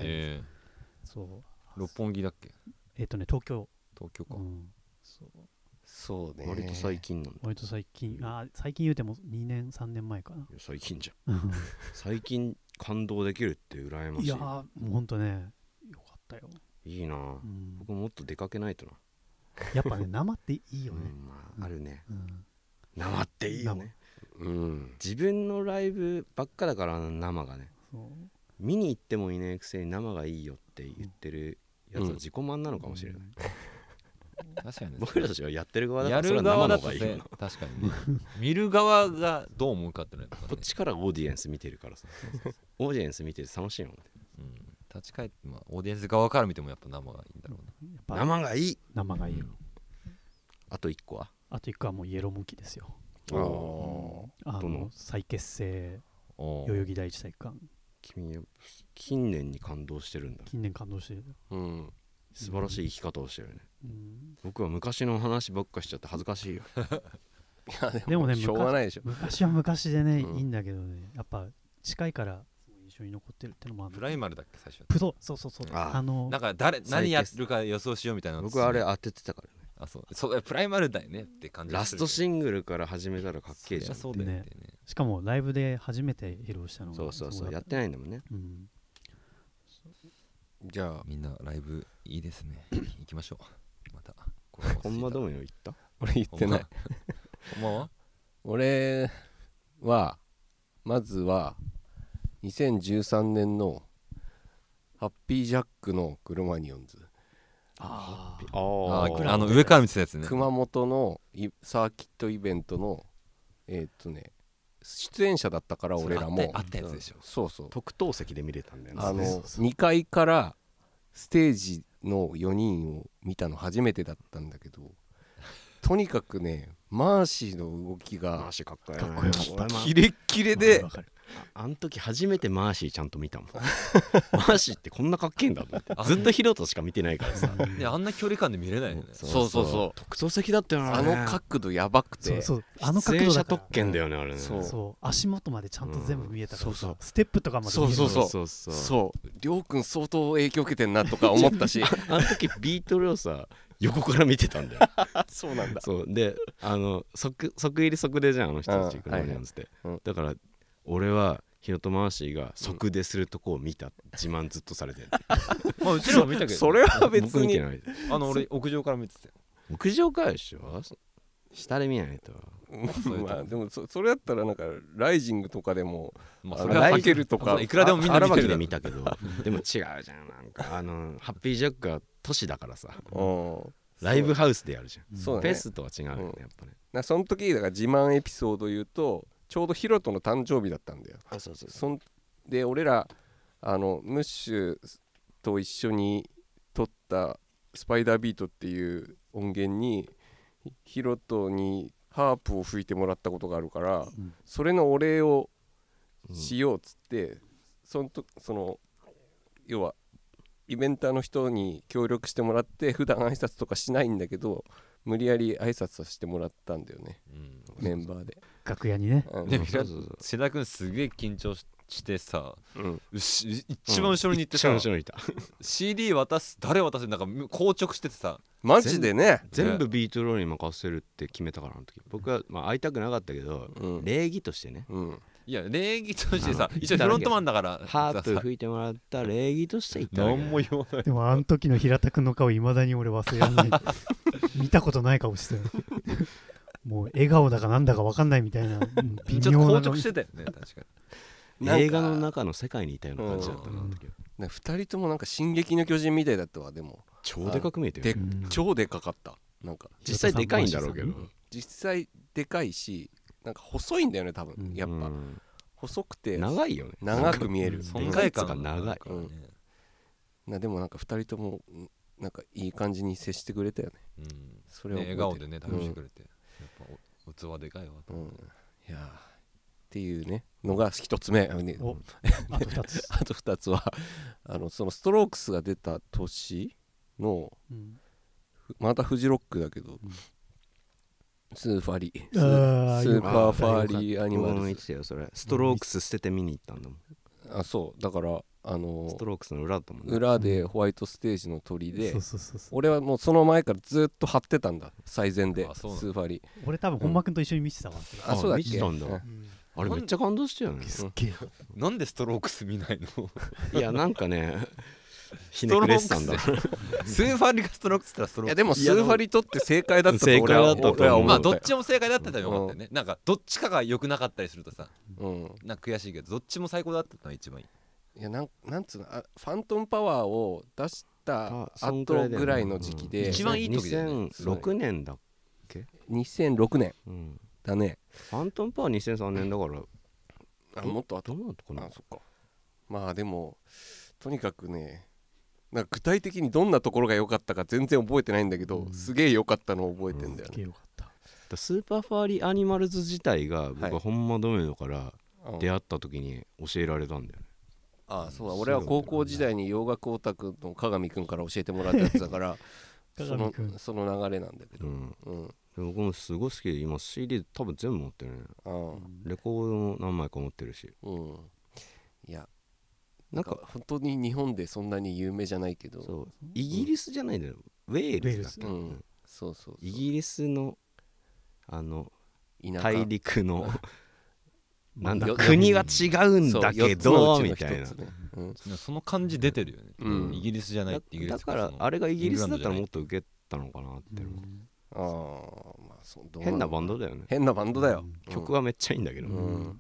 六本木だっけ。 東京か。 そうね。 割と最近なんだ。 割と最近言うても2年3年前かな。 最近じゃん最近感動できるって羨ましい。 いやもうほんとねよかったよ。 いいな、僕もっと出かけないとな。 やっぱね生っていいよね。 あるね、生っていいよね。自分のライブばっかだから生がね。見に行ってもいないくせに生がいいよって言ってるやつは自己満なのかもしれない。 確かにね。 僕らたちはやってる側だからそれは生の方がいいよな。確かにね。見る側がどう思うかってね。 こっちからオーディエンス見てるからさ。オーディエンス見てる楽しいもんね。 立ち返ってオーディエンス側から見てもやっぱ生がいいんだろうな。 生がいい。 生がいいよ。 あと1個はもうイエローモンキーですよ。再結成代々木第一体育館。 君近年に感動してるんだ。 近年感動してる。 素晴らしい生き方をしてるね。僕は昔の話ばっかしちゃって恥ずかしいよ。 でもね、 しょうがないでしょ。 昔は昔でね、いいんだけどね、やっぱ近いから印象に残ってるってのもある。 プライマルだっけ最初。 そう。 なんか何やるか予想しようみたいな。 僕あれ当ててたからね。 そうプライマルだよねって感じ。 ラストシングルから始めたらかっけえじゃん。 そうだよね。 しかもライブで初めて披露したのが。 そうやってないんだもんね。 じゃあみんなライブいいですね。行きましょう。また。 ほんまドミノ行った？ 俺行ってない。 ほんまは？ 俺はまずは2013年のハッピージャックのクロマニオンズ。 上から見てたやつね。 熊本のサーキットイベントの出演者だったから俺らもあったやつでしょ。 そう特等席で見れたんだよね。 2階からステージの4人を見たの初めてだったんだけど、とにかくねマーシーの動きがマーシーかっこいい、 キレッキレで、 あの時初めてマーシーちゃんと見たもんマーシーってこんなかっけえんだと思ってずっとヒロトしか見てないからさあんな距離感で見れないよね。 そう特等席だったよな。 あの角度やばくて、 あの角度だ特権だよねあれね。 そう足元までちゃんと全部見えたからさ、ステップとかまで見えた。 そうりょうくん相当影響受けてんなとか思ったしあの時ビートルをさ横から見てたんだよそうなんだ。 そうで即入り即出じゃんあの人たちクロマニオンズって。だから俺はヒロトマーシーが即出するとこを見た自慢ずっとされてるまあうちらも見たけどそれは別に俺屋上から見てたよ。 屋上からでしょ、下で見ないとまあでもそれだったらなんかライジングとかでもそれはライケルとかいくらでもみんな見てるで見たけどでも違うじゃん、なんかハッピージャックが都市だからさライブハウスでやるじゃん。フェスとは違うよねやっぱね。 その時だから自慢エピソード言うとちょうどヒロトの誕生日だったんだよ。で俺らムッシュと一緒に撮ったスパイダービートっていう音源にヒロトにハープを吹いてもらったことがあるから、それのお礼をしようっつって、その要はイベンターの人に協力してもらって普段挨拶とかしないんだけど無理やり挨拶させてもらったんだよね、メンバーで楽屋にね。 瀬田君すげえ緊張してさ、一番後ろに行ってさ、CD 誰渡すなんか硬直しててさ、 マジでね全部ビートローに任せるって決めたからあの時僕は会いたくなかったけど礼儀としてね、 いや礼儀としてさ一応フロントマンだからハープ吹いてもらった礼儀として言ったわけ。 何も言わない。 でもあの時の平田君の顔いまだに俺忘れられない見たことない顔してたよもう笑顔だかなんだか分かんないみたいな微妙な硬直してたよね確かに。映画の中の世界にいたような感じだったな、 2人ともなんか進撃の巨人みたいだったわ。でも超でかく見えてる、 超でかかった。なんか実際でかいんだろうけど、 実際でかいしなんか細いんだよね多分、やっぱ細くて長いよね、 長く見える存在感が長い、 でもなんか2人ともなんかいい感じに接してくれたよね、それを笑顔でね楽してくれて、やっぱ器でかいわと、 いやっていうねのが一つ目。あと 2つあと2つはそのストロークスが出た年の、またフジロックだけど、スーパーファーリーアニマルズ、 それストロークス捨てて見に行ったんだもん。 そうだからストロークスの裏だったもんね。 裏でホワイトステージの鳥で、俺はもうその前からずっと張ってたんだ最前でスーファリ。 俺多分本間君と一緒に見てたわ。 そうだっけ。 見てたんだ。あれめっちゃ感動したよね。 すっげえ。 なんでストロークス見ないの？ いやなんかねひねくれてたんだ。 スーファリがストロークスってストロークス。 いやでもスーファリとって正解だったと俺は思う。 まあどっちも正解だったらよかったよね。なんかどっちかが良くなかったりするとさ、なんか悔しいけどどっちも最高だったのが一番いい。 いやなんつうのファントムパワーを出した後ぐらいの時期で一番いい時だよね。 2006年だっけ ？2006年だね。 ファントムパワー2003年だからもっと後どうなったかな。 そっか。まあでもとにかくねなんか具体的にどんなところが良かったか全然覚えてないんだけど、すげえ良かったのを覚えてんだよね。 スーパーファーリーアニマルズ自体が僕は本間ドメノから出会った時に教えられたんだよね。 そうだ。俺は高校時代に洋楽オタクの鏡くんから教えてもらったやつだからその流れなんだけど、 僕もすごい好きで今 CD 多分全部持ってるね。レコードも何枚か持ってるし、 いやなんか本当に日本でそんなに有名じゃないけど、 そうイギリスじゃないんだよ、ウェールズだっけ、 そうそう、 イギリスの大陸のなんだ国は違うんだけどみたいな、 その感じ出てるよね、イギリスじゃないってイギリスだからあれがイギリスだったらもっと受けたのかなって、 まあ変なバンドだよね。 変なバンドだよ、 曲はめっちゃいいんだけど、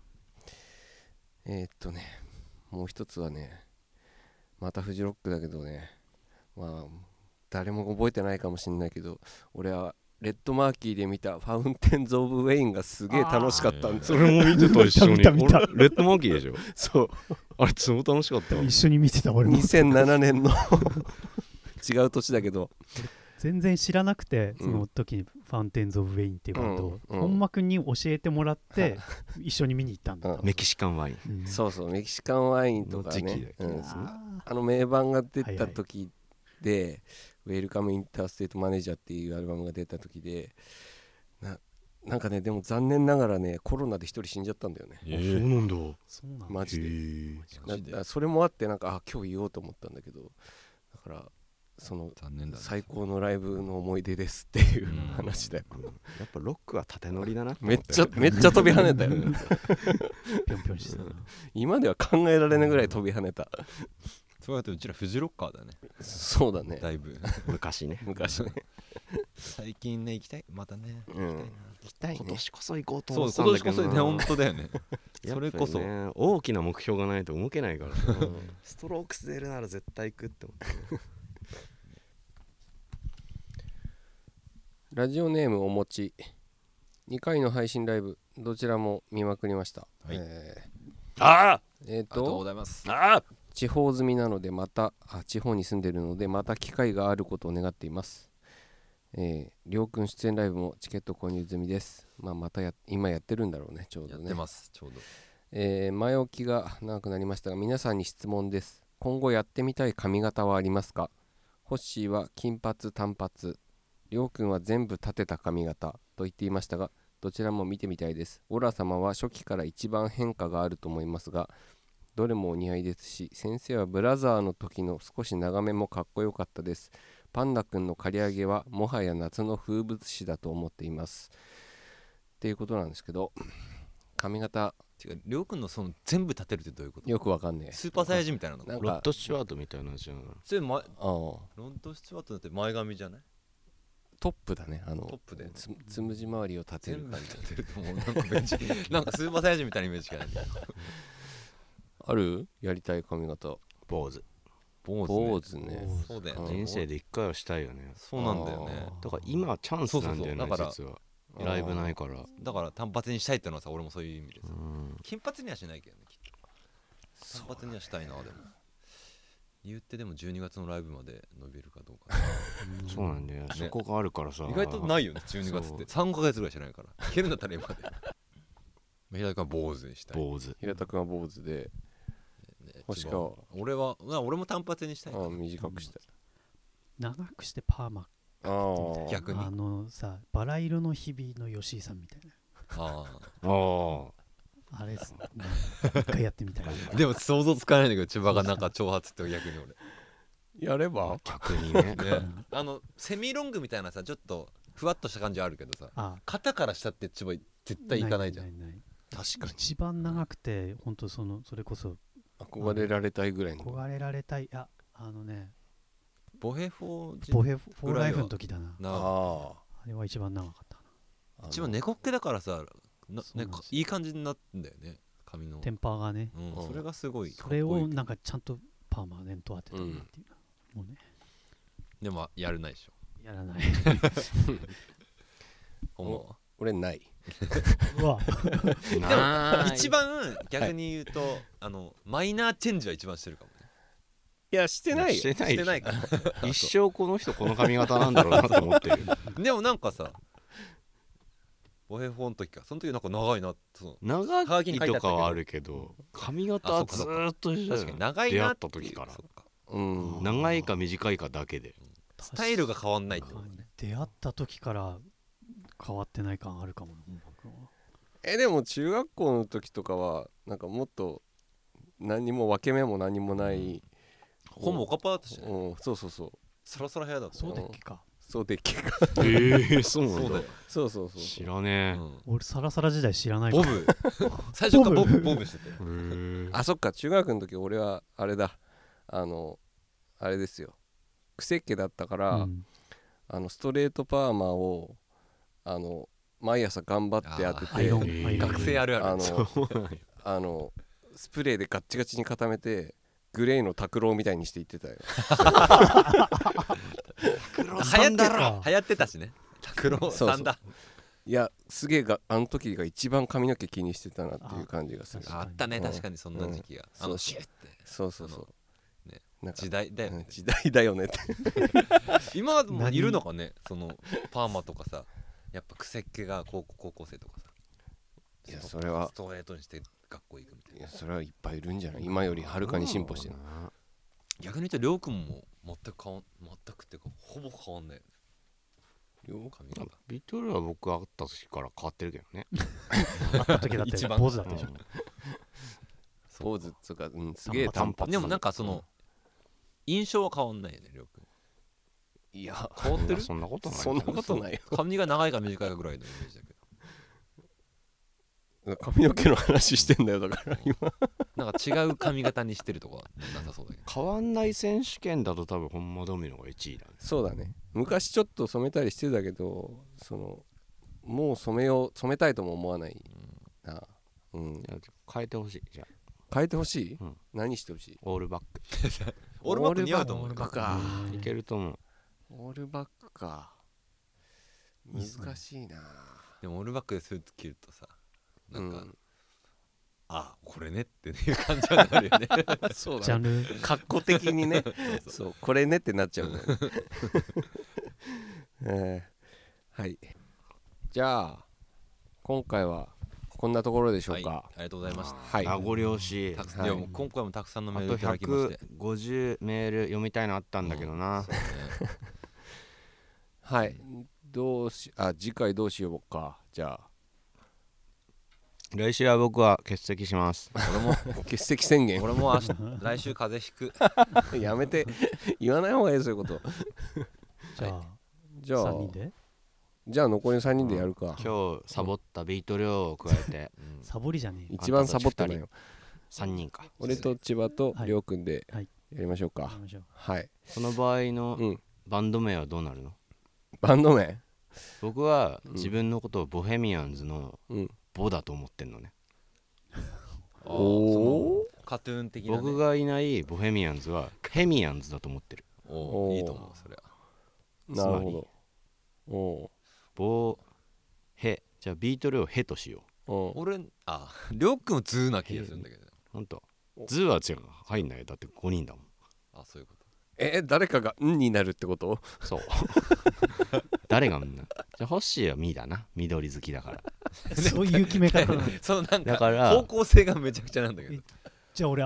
もう一つはね、またフジロックだけどね、まあ誰も覚えてないかもしれないけど、俺はレッドマーキーで見たファウンテンズ・オブ・ウェインがすげえ楽しかったんだ。 それも見てた、一緒に。レッドマーキーでしょ。 そう、 あれすごい楽しかったわ。 一緒に見てた俺も。 2007年の違う年だけど全然知らなくて、その時にファウンテンズ・オブ・ウェインっていうバンドを本間君に教えてもらって一緒に見に行ったんだ。 メキシカンワイン、そうそう、メキシカンワインとかね、名盤が出た時で、ウェルカム・インターステート・マネージャーっていうアルバムが出た時で、なんかね、でも残念ながらね、コロナで一人死んじゃったんだよね。 そうなんだ。 マジで。それもあって、なんか今日言おうと思ったんだけど、だからその最高のライブの思い出ですっていう話だよ。 やっぱロックは縦乗りだなって。 めっちゃ飛び跳ねたよ。 ぴょんぴょんしてたな。 今では考えられないぐらい飛び跳ねた。 そうやってうちらフジロッカーだね。 そうだね、 だいぶ昔ね。 最近ね、行きたい、またね、 行きたいね。 今年こそ行こうと思ってたんだけど、そう今年こそね、本当だよね。それこそ大きな目標がないと動けないからストロークス出るなら絶対行くって思ってラジオネームおもち、2回の配信ライブどちらも見まくりました。 ありがとうございます。 地方住みなので、また地方に住んでるので、また機会があることを願っています。りょうくん出演ライブもチケット購入済みです。また今やってるんだろうね、ちょうどね。 やってます、ちょうど。 前置きが長くなりましたが、皆さんに質問です。今後やってみたい髪型はありますか？ホッシーは金髪短髪、りょうくんは全部立てた髪型と言っていましたが、どちらも見てみたいです。オラ様は初期から一番変化があると思いますが、どれもお似合いですし、先生はブラザーの時の少し長めもかっこよかったです。パンダくんの刈り上げはもはや夏の風物詩だと思っていますっていうことなんですけど、髪型違う、りょうくんのその全部立てるってどういうこと？ よくわかんねえ。 スーパーサイヤ人みたいなの？ ロッド・スチュワートみたいなやつじゃない？ それロッド・スチュワートだって前髪じゃない？ トップだね。 トップでつむじ周りを立てる感じ。 立てると思う。なんかスーパーサイヤ人みたいなイメージしかない。 ある？やりたい髪型。 坊主ね。 そうだよね。 人生で一回はしたいよね。 そうなんだよね。 だから今はチャンスなんだよね、実は。ライブないから。 だから単発にしたいってのはさ、俺もそういう意味でさ。金髪にはしないけどね、きっと。単発にはしたいな、でも。言ってでも12月のライブまで伸びるかどうか。 そうなんだよ。そこがあるからさ。 意外とないよね、12月って。3ヶ月ぐらいしないから。いけるんだったら今で。平田君は坊主にしたい。 平田君は坊主で。星川。 俺も単発にしたい。 短くしたい。 長くしてパーマ。 逆に。 さ、バラ色の日々の吉井さんみたいな。あれですね。一回やってみたい。 でも想像つかないんだけど、千葉がなんか長髪って逆に俺。やれば逆にね。 セミロングみたいなさ、ちょっとふわっとした感じあるけどさ、肩から下って千葉絶対いかないじゃん。 確かに。 一番長くて、本当それこそ。 憧れられたいぐらいの。 憧れられたい。いや、 ボヘフォーライフの時だな。 あれは一番長かったな。一番猫っけだからさ、いい感じになってんだよね、髪のテンパーがね。 それがすごい。 それをなんかちゃんとパーマネント当てたなっていう。もうね。 でもやらないでしょ。 やらない。 俺ない。 でも一番逆に言うとマイナーチェンジは一番してるかもね。 いや、してないよ。 してないか。 一生この人この髪型なんだろうなと思ってる。 でもなんかさ、ボヘフォンの時か、その時なんか長いな。 長いとかはあるけど、髪型はずっと確かに長いな。 出会った時から長いか短いかだけで。 スタイルが変わんないってことね。 出会った時から変わってない感あるかもな、僕は。 でも中学校の時とかはなんかもっと何も分け目も何もない、 ほぼおかっぱだったしね。 そうそうそう、 サラサラ部屋だった。 そうでっけか。 そうでっけか。 そうなんだ。 そうそうそう。 知らねえ。 俺サラサラ時代知らないボブ。最初からボブしてて。 あ、そっか、中学の時俺はあれだ、あれですよ、癖っ気だったから、ストレートパーマを毎朝頑張って当てて、 学生あるある。 スプレーでガッチガチに固めてグレーの拓郎みたいにしていってたよ。 流行ってたしね。拓郎さんだ。 いや、すげえがあの時が一番髪の毛気にしてたなっていう感じがする。 あったね、確かにそんな時期が。シュッて。 そうそうそう。 時代だよね。 時代だよねって。 今もいるのかね、そのパーマとかさ、やっぱ癖っ気が高校生とかさ。 いや、それはストレートにして学校行くみたいな。 いや、それはいっぱいいるんじゃない。今よりはるかに進歩してる。 逆に言うとりょうくんも全くっていうかほぼ変わんないよね。 ビトルは僕会った時から変わってるけどね。 会った時だって坊主だったでしょ。 坊主とか、すげえ単発。 でもなんかその印象は変わんないよね、りょうくん。 いや、 変わってる？ そんなことない。 そんなことないよ。 髪が長いか短いかぐらいのイメージだけど。 髪の毛の話してんだよ、だから今。 なんか違う髪型にしてるとかなさそうだけど。 変わんない選手権だと多分本間ドミノが1位だね。 そうだね。昔ちょっと染めたりしてたけど、もう染めたいとも思わないな。 変えてほしい。じゃあ変えてほしい？何してほしい？ オールバック。 オールバック似合うと思う。 オールバックか。 いけると思う。 オールバックか。難しいな。 でもオールバックでスーツ着るとさ、なんか、あ、これねっていう感じになるよね。 そうだね。 ジャンル格好的にね。そう、これねってなっちゃうんだよね。はい。じゃあ今回はこんなところでしょうか。 はい、ありがとうございました。 はい。名残惜しい。 いや、もう今回もたくさんのメールいただきまして。 あと150メール読みたいのあったんだけどな。 はい。次回どうしようか。じゃあ来週は僕は欠席します。 俺も欠席宣言。 俺も来週風邪ひく。やめて、言わない方がいい、そういうこと。 じゃあ3人で。 じゃあ残り3人でやるか。 今日サボったビート量を加えて。 サボりじゃねえ。 一番サボったのよ。 3人か。 俺と千葉とりょうくんでやりましょうか。はい。 その場合のバンド名はどうなるの？ バンド名？ 僕は自分のことをボヘミアンズのボだと思ってんのね。 カトゥーン的な、 僕がいないボヘミアンズはヘミアンズだと思ってる。 いいと思う、それは。 なるほど。 ボヘ、じゃあビートルをヘとしよう。俺、りょうくんはズーな気がするんだけど。 ほんとズーは違う、入んないよ。だって5人だもん。 あ、そういうこと。 誰かがんになるってこと？ そう。誰がんな。じゃあホッシーはミだな。緑好きだから。 そういう決め方。 そう、なんかだから方向性がめちゃくちゃなんだけど。 じゃあ俺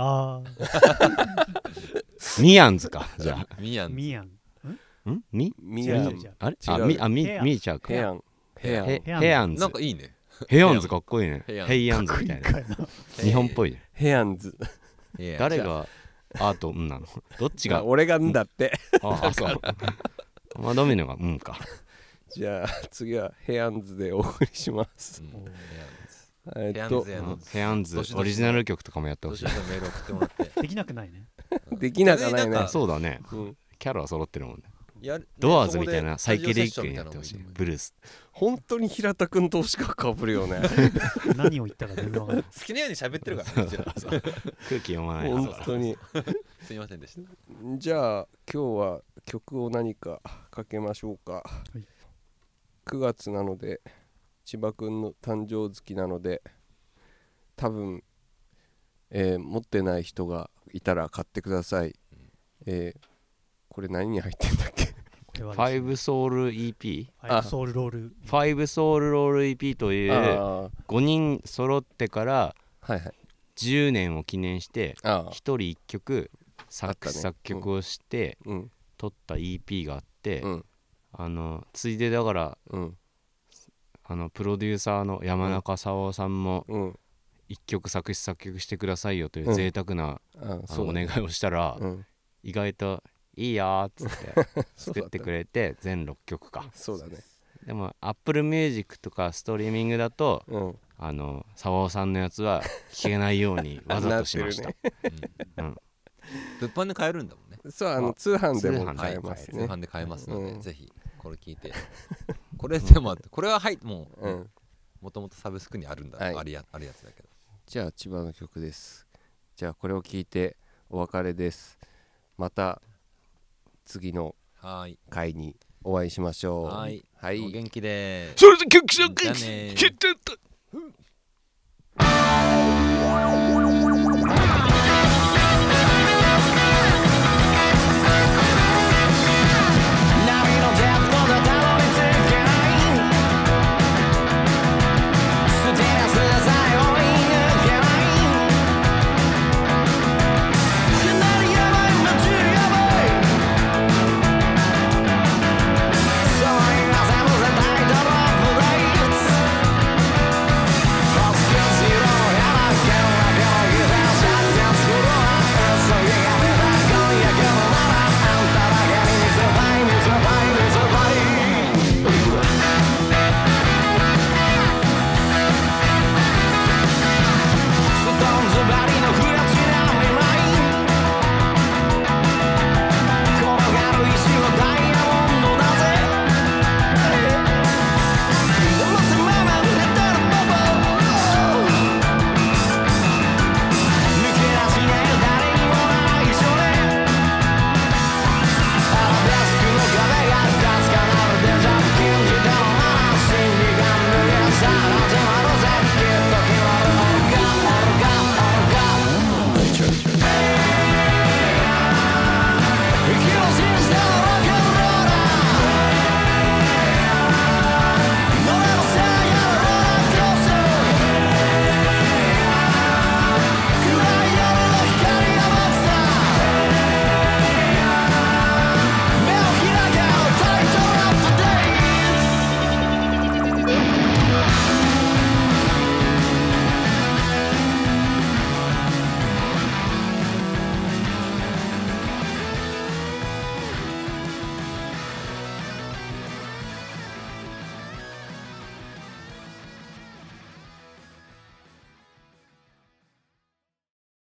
ミアンズか。じゃあミアンズ。 ミアン。 ミアン。 あれ？ミちゃうか。 ヘアン。 ヘアンズ。 なんかいいね。 ヘアンズかっこいいね。ヘイアンズみたいな。日本っぽいね。 ヘアンズ。 誰がアートんなの？どっちが？ 俺がんだって。 あ、そう。まあドミノがんか。 じゃあ次はヘアンズでお送りします。 ヘアンズオリジナル曲とかもやってほしい。 メール送ってもらって。 できなくないね。 できなくないね。 そうだね。キャラは揃ってるもんね。ドアーズみたいなサイケデリックにやってほしい。ブルース。 本当に平田くんとしかかぶるよね。 何を言ったか全然わからない。 好きなように喋ってるからね。 空気読まない。 本当に。 すいませんでした。 じゃあ今日は曲を何かかけましょうか。9月なので千葉くんの誕生月なので多分、持ってない人がいたら買ってください。これ何に入ってんだっけ ？5ソウル EP？ 5ソウルロール。 5ソウルロール EP という5人揃ってから10年を記念して1人1曲作曲をして撮った EP があって、 て、ついでだから、プロデューサーの山中沙央さんも一曲作詞作曲してくださいよという贅沢な、お願いをしたら、意外といいよっつって作ってくれて全6曲か。 そうだね。 でも Apple Music とかストリーミングだと、沙央さんのやつは聴けないようにわざとしました。 物販で買えるんだもんね。 そう、通販でも買えますね。 通販で買えますので、ぜひこれ聞いて。これでもこれはもうもともとサブスクにあるんだ、あるやつだけど。 じゃあ千葉の曲です。じゃあこれを聞いてお別れです。また次の回にお会いしましょう。 はい、お元気で。 それで曲紹介してた。